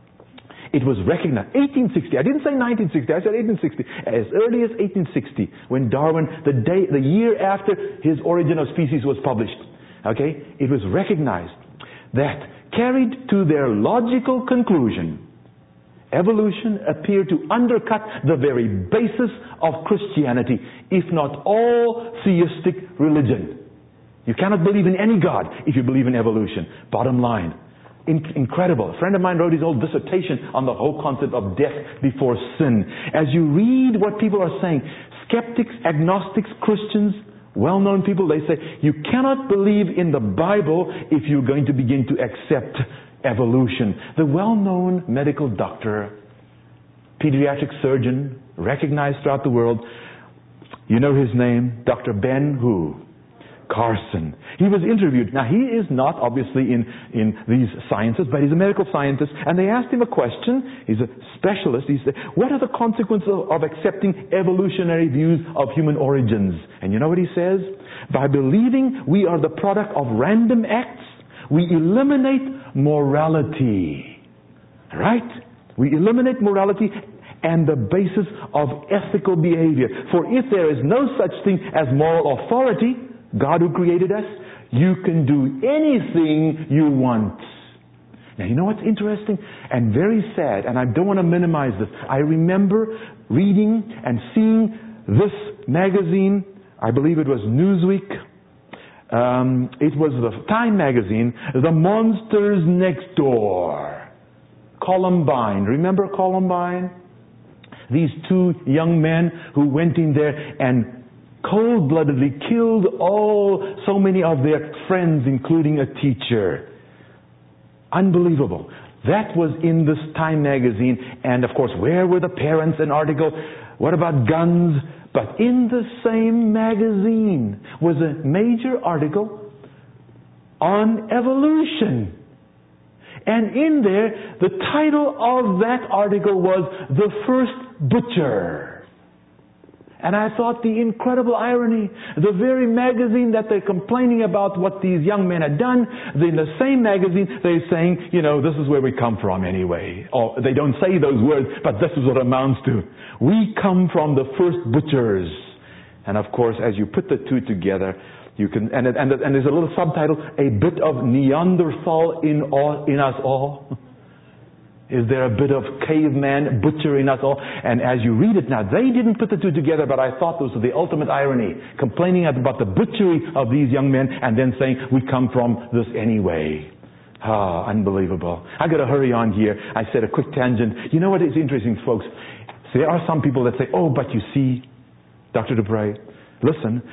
S1: It was recognized. 1860. I didn't say 1960. I said 1860. As early as 1860, when Darwin, the year after his Origin of Species was published, it was recognized that, carried to their logical conclusion, evolution appeared to undercut the very basis of Christianity, if not all theistic religion. You cannot believe in any God if you believe in evolution. Bottom line, Incredible. A friend of mine wrote his whole dissertation on the whole concept of death before sin. As you read what people are saying, skeptics, agnostics, Christians, well-known people, they say, you cannot believe in the Bible if you're going to begin to accept evolution. The well-known medical doctor, pediatric surgeon, recognized throughout the world, you know his name, Dr. Ben who? Carson. He was interviewed. Now, he is not obviously in these sciences, but he's a medical scientist. And they asked him a question. He's a specialist. He said, what are the consequences of accepting evolutionary views of human origins? And you know what he says? By believing we are the product of random acts, we eliminate morality. Right? We eliminate morality and the basis of ethical behavior. For if there is no such thing as moral authority, God who created us, you can do anything you want. Now, you know what's interesting and very sad, and I don't want to minimize this. I remember reading and seeing this magazine, I believe it was Newsweek, it was the Time magazine, The Monsters Next Door. Columbine. Remember Columbine? These two young men who went in there and cold-bloodedly killed so many of their friends, including a teacher. Unbelievable. That was in this Time magazine. And of course, where were the parents? An article. What about guns? But in the same magazine was a major article on evolution. And in there, the title of that article was The First Butcher. And I thought the incredible irony, the very magazine that they're complaining about what these young men had done, in the same magazine they're saying, this is where we come from anyway. Or they don't say those words, but this is what it amounts to. We come from the first butchers. And of course, as you put the two together, you can, and there's a little subtitle, a bit of Neanderthal in us all. Is there a bit of caveman butcher in us all? And as you read it now, they didn't put the two together, but I thought this was the ultimate irony. Complaining about the butchery of these young men and then saying, we come from this anyway. Unbelievable. I got to hurry on here. I said a quick tangent. You know what is interesting, folks? So there are some people that say, but you see, Dr. Dupre, listen,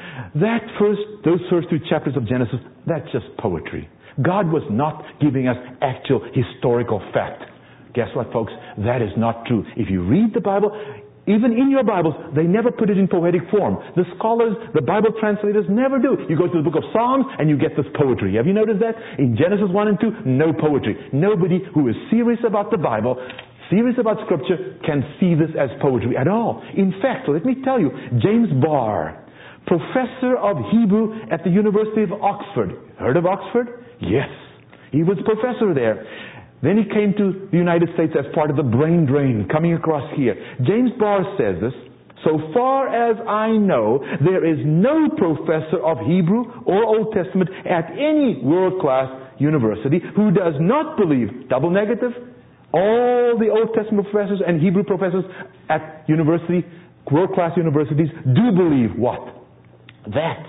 S1: those first two chapters of Genesis, that's just poetry. God was not giving us actual historical fact. Guess what, folks? That is not true. If you read the Bible, even in your Bibles, they never put it in poetic form. The scholars, the Bible translators never do. You go to the book of Psalms and you get this poetry. Have you noticed that? In Genesis 1 and 2, no poetry. Nobody who is serious about the Bible, serious about Scripture, can see this as poetry at all. In fact, let me tell you, James Barr, professor of Hebrew at the University of Oxford. Heard of Oxford? Yes. He was professor there. Then he came to the United States as part of the brain drain coming across here. James Barr says this, so far as I know, there is no professor of Hebrew or Old Testament at any world-class university who does not believe, double negative, all the Old Testament professors and Hebrew professors at world-class universities do believe what? That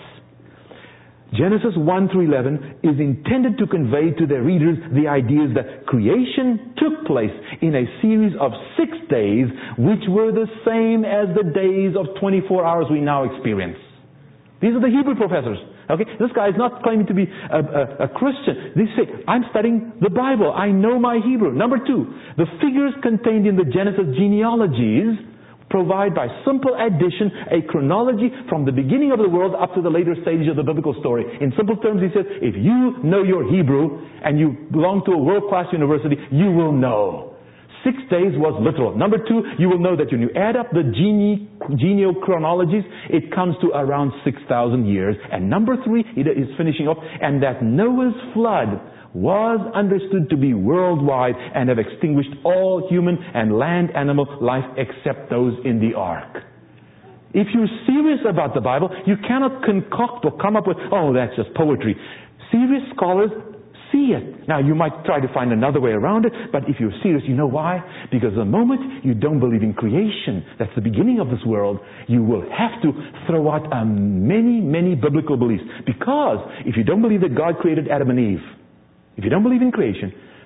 S1: Genesis 1 through 11 is intended to convey to their readers the ideas that creation took place in a series of 6 days, which were the same as the days of 24 hours we now experience. These are the Hebrew professors. Okay, this guy is not claiming to be a Christian. They say, I'm studying the Bible. I know my Hebrew. Number 2, the figures contained in the Genesis genealogies provide by simple addition a chronology from the beginning of the world up to the later stage of the biblical story. In simple terms, he says, if you know your Hebrew and you belong to a world-class university, you will know. 6 days was literal. Number 2, you will know that when you add up the genealogies, it comes to around 6,000 years. And number 3, it is finishing up, and that Noah's flood was understood to be worldwide and have extinguished all human and land animal life except those in the ark. If you're serious about the Bible, you cannot concoct or come up with, that's just poetry. Serious scholars see it. Now, you might try to find another way around it, but if you're serious, you know why? Because the moment you don't believe in creation, that's the beginning of this world, you will have to throw out many, many biblical beliefs. Because if you don't believe that God created Adam and Eve, if you don't believe in creation,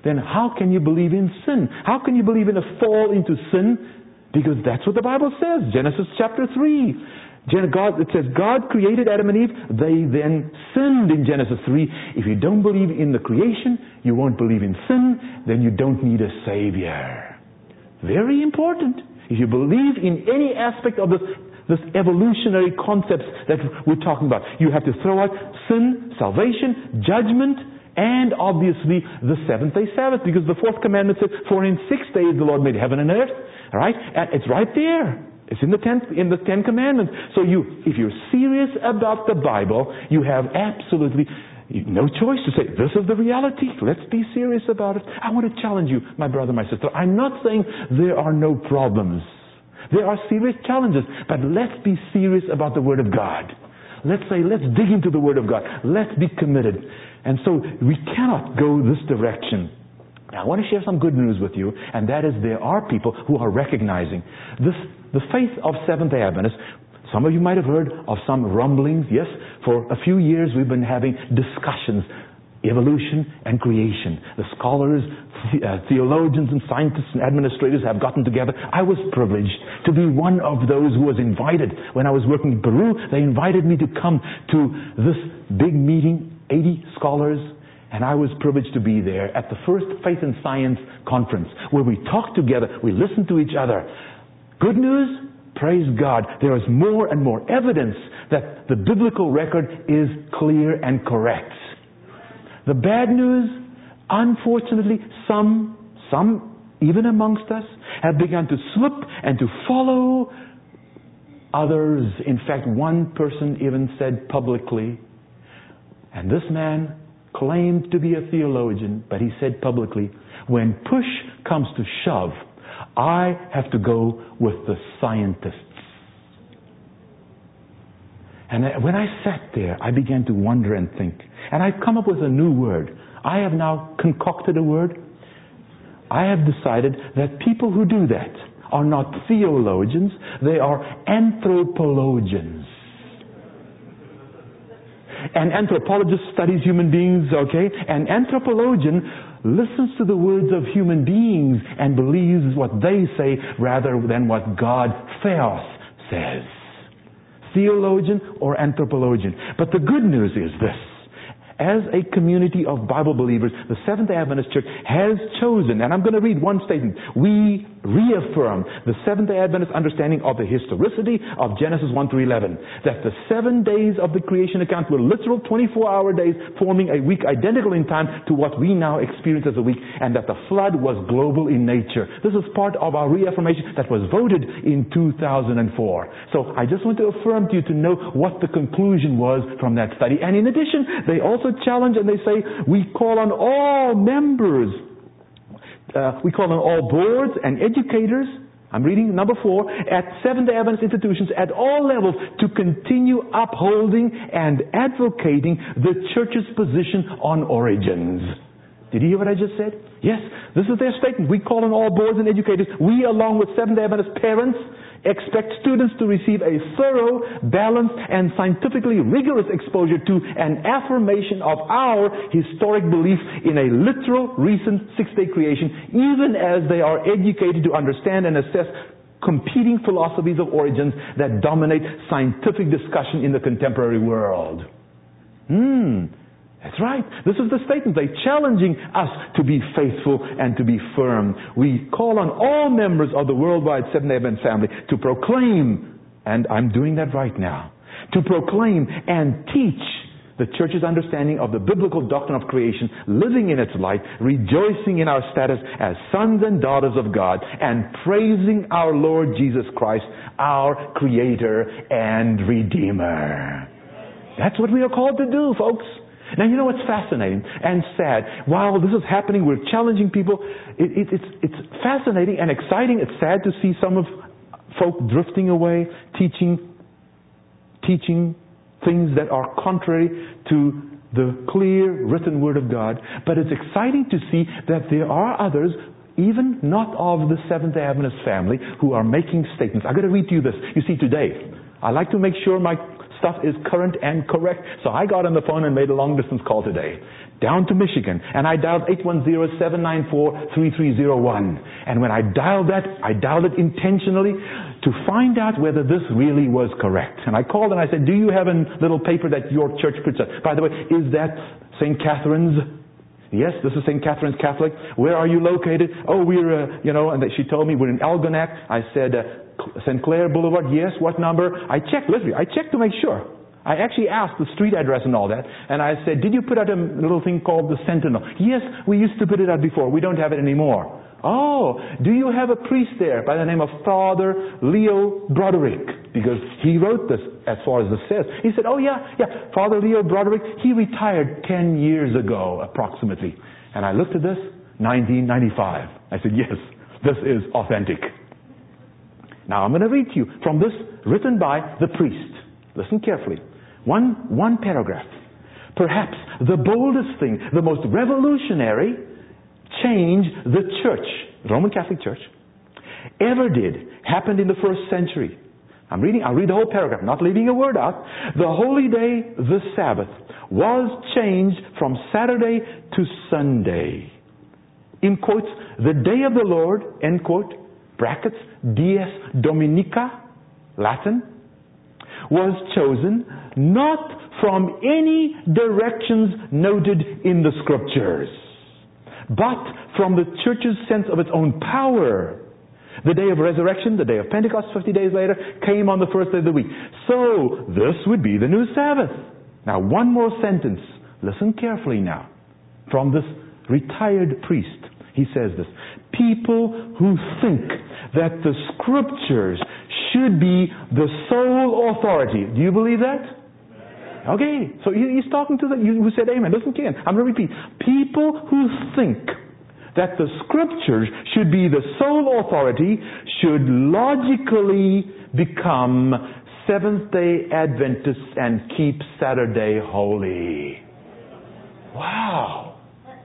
S1: then how can you believe in sin? How can you believe in a fall into sin? Because that's what the Bible says. Genesis chapter 3. It says God created Adam and Eve. They then sinned in Genesis 3. If you don't believe in the creation, you won't believe in sin, then you don't need a Savior. Very important. If you believe in any aspect of this evolutionary concepts that we're talking about, you have to throw out sin, salvation, judgment, and obviously the seventh-day Sabbath, because the fourth commandment says, "For in 6 days the Lord made heaven and earth." All right, and it's right there. It's in the Ten Commandments. So if you're serious about the Bible, you have absolutely no choice to say, this is the reality. Let's be serious about it. I want to challenge you, my brother, my sister. I'm not saying there are no problems. There are serious challenges, but let's be serious about the Word of God. Let's dig into the Word of God. Let's be committed. And so we cannot go this direction. Now, I want to share some good news with you, and that is there are people who are recognizing the faith of Seventh-day Adventists. Some of you might have heard of some rumblings. Yes, for a few years we've been having discussions, evolution and creation. The scholars, theologians and scientists and administrators have gotten together. I was privileged to be one of those who was invited. When I was working in Peru, they invited me to come to this big meeting, 80 scholars, and I was privileged to be there at the first Faith and Science conference, where we talked together, we listened to each other. Good news, praise God, there is more and more evidence that the biblical record is clear and correct. The bad news, unfortunately, some even amongst us, have begun to slip and to follow others. In fact, one person even said publicly, and this man claimed to be a theologian, but he said publicly, when push comes to shove, I have to go with the scientists. And when I sat there, I began to wonder and think. And I've come up with a new word. I have now concocted a word. I have decided that people who do that are not theologians, they are anthropologians. An anthropologist studies human beings, okay? An anthropologian listens to the words of human beings and believes what they say rather than what God, Theos, says. Theologian or anthropologian. But the good news is this. As a community of Bible believers, the Seventh-day Adventist Church has chosen, and I'm going to read one statement, we reaffirm the Seventh-day Adventist understanding of the historicity of Genesis 1 through 11, that the 7 days of the creation account were literal 24-hour days, forming a week identical in time to what we now experience as a week, and that the flood was global in nature. This is part of our reaffirmation that was voted in 2004. So I just want to affirm to you to know what the conclusion was from that study. And in addition, they also challenge and they say, we call on all members, we call on all boards and educators, I'm reading number 4, at Seventh-day Adventist institutions at all levels to continue upholding and advocating the church's position on origins. Did you hear what I just said? Yes, this is their statement. We call on all boards and educators. We, along with Seventh-day Adventist parents, expect students to receive a thorough, balanced, and scientifically rigorous exposure to an affirmation of our historic belief in a literal, recent six-day creation, even as they are educated to understand and assess competing philosophies of origins that dominate scientific discussion in the contemporary world. That's right. This is the statement. They're challenging us to be faithful and to be firm. We call on all members of the worldwide Seventh-day Adventist family to proclaim, and I'm doing that right now, to proclaim and teach the church's understanding of the biblical doctrine of creation, living in its light, rejoicing in our status as sons and daughters of God, and praising our Lord Jesus Christ, our Creator and Redeemer. That's what we are called to do, folks. Now, you know what's fascinating and sad? While this is happening, we're challenging people. It's fascinating and exciting. It's sad to see some of folk drifting away, teaching things that are contrary to the clear written Word of God. But it's exciting to see that there are others, even not of the Seventh-day Adventist family, who are making statements. I'm going to read to you this. You see, today, I like to make sure my stuff is current and correct. So I got on the phone and made a long-distance call today, down to Michigan, and I dialed 810-794-3301. And when I dialed that, I dialed it intentionally to find out whether this really was correct. And I called and I said, do you have a little paper that your church puts out? By the way, is that St. Catherine's? Yes, this is St. Catherine's Catholic. Where are you located? Oh, we're, and she told me we're in Algonac. I said, St. Clair Boulevard. Yes, what number? I checked, literally, I checked to make sure. I actually asked the street address and all that. And I said, did you put out a little thing called the Sentinel? Yes, we used to put it out before. We don't have it anymore. Oh, do you have a priest there by the name of Father Leo Broderick? Because he wrote this as far as this says. He said, oh yeah, Father Leo Broderick, he retired 10 years ago approximately. And I looked at this, 1995. I said, yes, this is authentic. Now I'm going to read to you from this written by the priest. Listen carefully. One paragraph. Perhaps the boldest thing, the most revolutionary change the church, the Roman Catholic Church, ever did, happened in the first century. I'll read the whole paragraph, not leaving a word out. The holy day, the Sabbath, was changed from Saturday to Sunday. In quotes, the day of the Lord, end quote, brackets, Dies Dominica, Latin, was chosen not from any directions noted in the Scriptures, but from the church's sense of its own power. The day of resurrection, the day of Pentecost 50 days later, came on the first day of the week. So, this would be the new Sabbath. Now, one more sentence. Listen carefully now. From this retired priest, he says this. People who think that the Scriptures should be the sole authority. Do you believe that? Okay, so he's talking to you who said amen. Listen again. I'm going to repeat. People who think that the Scriptures should be the sole authority should logically become Seventh-day Adventists and keep Saturday holy. Wow.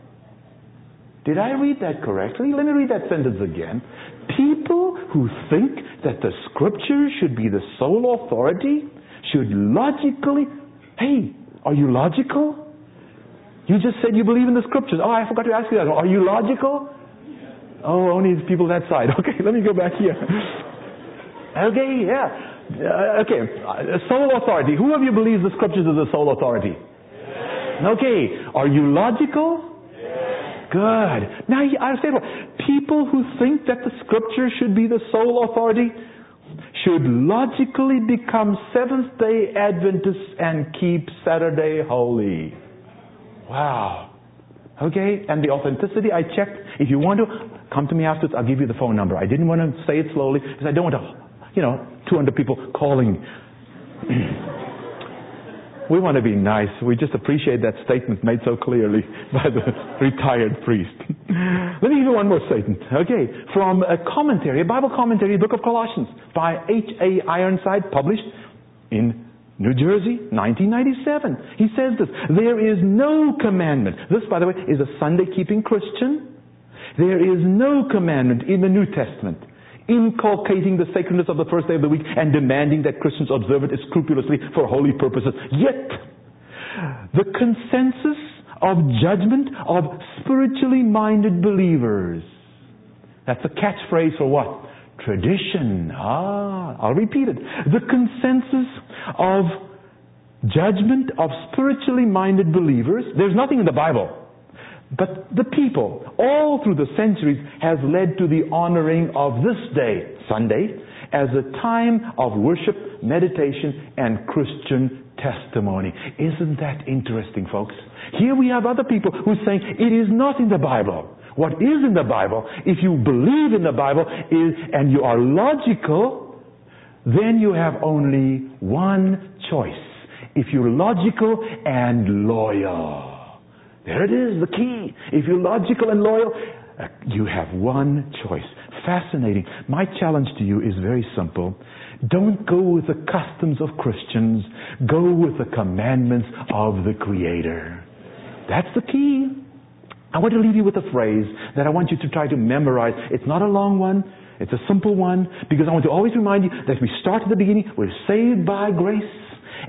S1: Did I read that correctly? Let me read that sentence again. People who think that the Scriptures should be the sole authority should logically... Hey, are you logical? You just said you believe in the Scriptures. Oh, I forgot to ask you that. Are you logical? Oh, only people that side. Okay, let me go back here. Okay, yeah. Sole authority. Who of you believes the Scriptures is the sole authority? Yes. Okay, are you logical? Yes. Good. Now, I say, people who think that the Scripture should be the sole authority should logically become Seventh-day Adventists and keep Saturday holy. Wow. Okay, and the authenticity, I checked. If you want to, come to me afterwards. I'll give you the phone number. I didn't want to say it slowly because I don't want to, 200 people calling. We want to be nice. We just appreciate that statement made so clearly by the retired priest. Let me give you one more statement. Okay, from a commentary, a Bible commentary, the book of Colossians, by H.A. Ironside, published in New Jersey, 1997. He says this, there is no commandment. This, by the way, is a Sunday-keeping Christian. There is no commandment in the New Testament inculcating the sacredness of the first day of the week and demanding that Christians observe it scrupulously for holy purposes. Yet, the consensus of judgment of spiritually minded believers. That's a catchphrase for what? Tradition. I'll repeat it. The consensus of judgment of spiritually minded believers. There's nothing in the Bible. But the people, all through the centuries, has led to the honoring of this day, Sunday, as a time of worship, meditation, and Christian testimony. Isn't that interesting, folks? Here we have other people who say it is not in the Bible. What is in the Bible, if you believe in the Bible and you are logical, then you have only one choice. If you're logical and loyal. There it is, the key. If you're logical and loyal, you have one choice. Fascinating. My challenge to you is very simple. Don't go with the customs of Christians. Go with the commandments of the Creator. That's the key. I want to leave you with a phrase that I want you to try to memorize. It's not a long one. It's a simple one. Because I want to always remind you that we start at the beginning. We're saved by grace.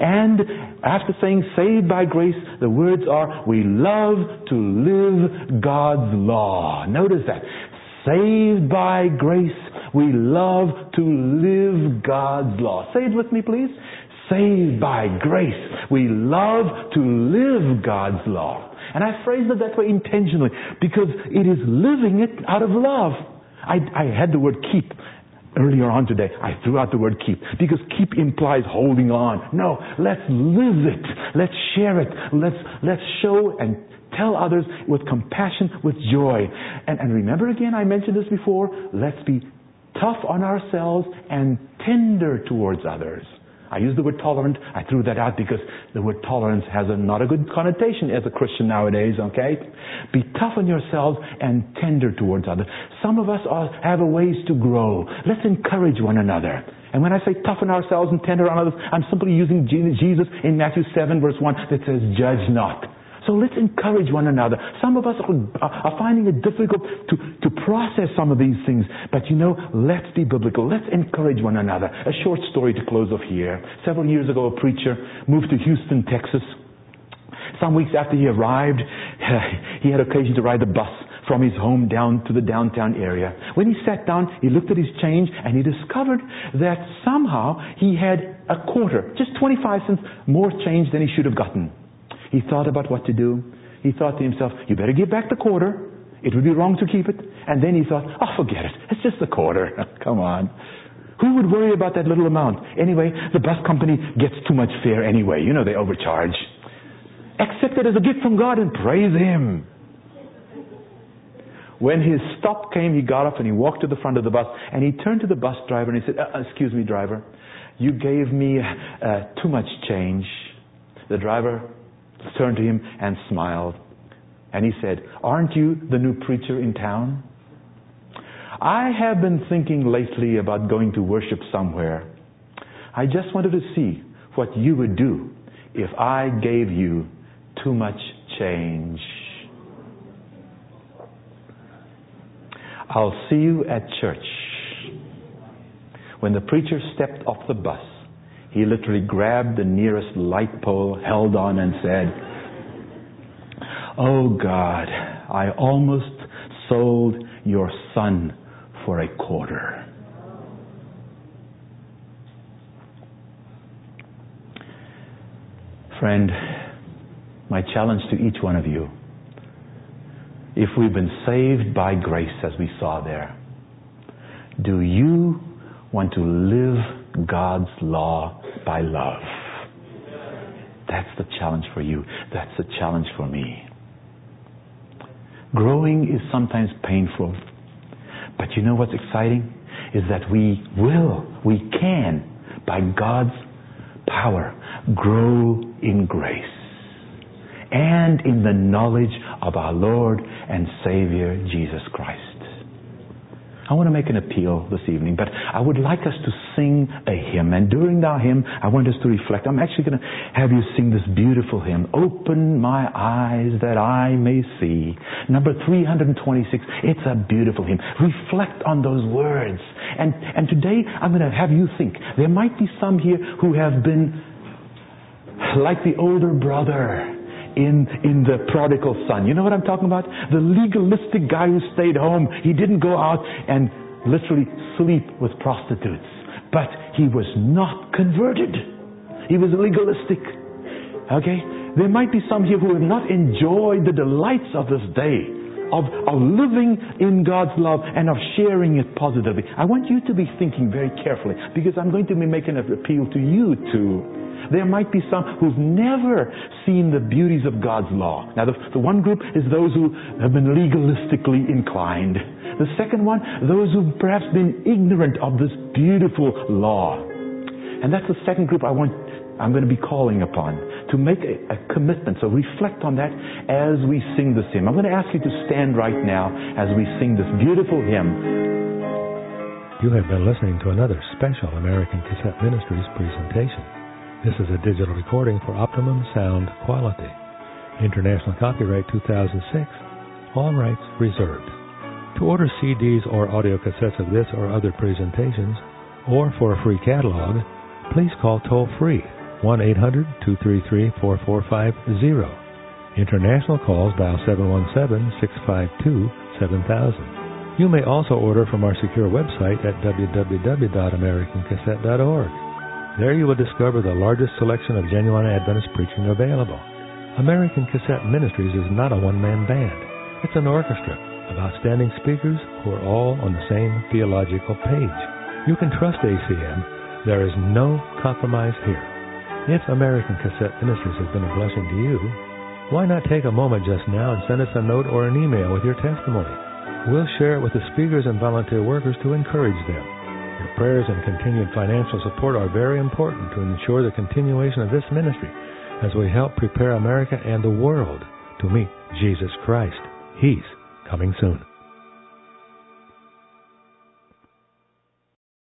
S1: And after saying saved by grace, the words are, we love to live God's law. Notice that. Saved by grace, we love to live God's law. Say it with me, please. Saved by grace, we love to live God's law. And I phrased it that way intentionally because it is living it out of love. I had the word keep earlier on today. I threw out the word keep because keep implies holding on. No, let's live it. Let's share it. Let's show and tell others with compassion, with joy. And remember again, I mentioned this before, let's be tough on ourselves and tender towards others. I used the word tolerant. I threw that out because the word tolerance has not a good connotation as a Christian nowadays, okay? Be tough on yourselves and tender towards others. Some of us have a ways to grow. Let's encourage one another. And when I say toughen ourselves and tender on others, I'm simply using Jesus in Matthew 7 verse 1 that says, judge not. So let's encourage one another. Some of us are finding it difficult to process some of these things. But let's be biblical. Let's encourage one another. A short story to close off here. Several years ago, a preacher moved to Houston, Texas. Some weeks after he arrived, he had occasion to ride the bus from his home down to the downtown area. When he sat down, he looked at his change and he discovered that somehow he had a quarter, just 25 cents more change than he should have gotten. He thought about what to do. He thought to himself, you better give back the quarter. It would be wrong to keep it. And then he thought, forget it. It's just a quarter. Come on. Who would worry about that little amount? Anyway, the bus company gets too much fare anyway. They overcharge. Accept it as a gift from God and praise Him. When his stop came, he got up and he walked to the front of the bus and he turned to the bus driver and he said, excuse me, driver, you gave me too much change. The driver turned to him and smiled. And he said, aren't you the new preacher in town? I have been thinking lately about going to worship somewhere. I just wanted to see what you would do if I gave you too much change. I'll see you at church. When the preacher stepped off the bus, he literally grabbed the nearest light pole, held on and said, oh God, I almost sold your son for a quarter. Friend, my challenge to each one of you, if we've been saved by grace as we saw there, do you want to live God's law by love? That's the challenge for you. That's the challenge for me. Growing is sometimes painful. But you know what's exciting? Is that we can, by God's power, grow in grace and in the knowledge of our Lord and Savior, Jesus Christ. I want to make an appeal this evening, but I would like us to sing a hymn. And during our hymn, I want us to reflect. I'm actually going to have you sing this beautiful hymn, Open My Eyes That I May See. Number 326. It's a beautiful hymn. Reflect on those words. And today, I'm going to have you think. There might be some here who have been like the older brother in the prodigal son. You know what I'm talking about? The legalistic guy who stayed home. He didn't go out and literally sleep with prostitutes. But he was not converted. He was legalistic. Okay? There might be some here who have not enjoyed the delights of this day, of living in God's love and of sharing it positively. I want you to be thinking very carefully, because I'm going to be making an appeal to you too. There might be some who've never seen the beauties of God's law. Now, the one group is those who have been legalistically inclined. The second one, those who've perhaps been ignorant of this beautiful law. And that's the second group I'm going to be calling upon to make a commitment. So reflect on that as we sing this hymn. I'm going to ask you to stand right now as we sing this beautiful hymn.
S2: You have been listening to another special American Cassette Ministries presentation. This is a digital recording for optimum sound quality. International copyright 2006. All rights reserved. To order CDs or audio cassettes of this or other presentations, or for a free catalog, please call toll-free 1-800-233-4450. International calls dial 717-652-7000. You may also order from our secure website at www.americancassette.org. There you will discover the largest selection of genuine Adventist preaching available. American Cassette Ministries is not a one-man band. It's an orchestra of outstanding speakers who are all on the same theological page. You can trust ACM. There is no compromise here. If American Cassette Ministries has been a blessing to you, why not take a moment just now and send us a note or an email with your testimony? We'll share it with the speakers and volunteer workers to encourage them. Your prayers and continued financial support are very important to ensure the continuation of this ministry as we help prepare America and the world to meet Jesus Christ. He's coming soon.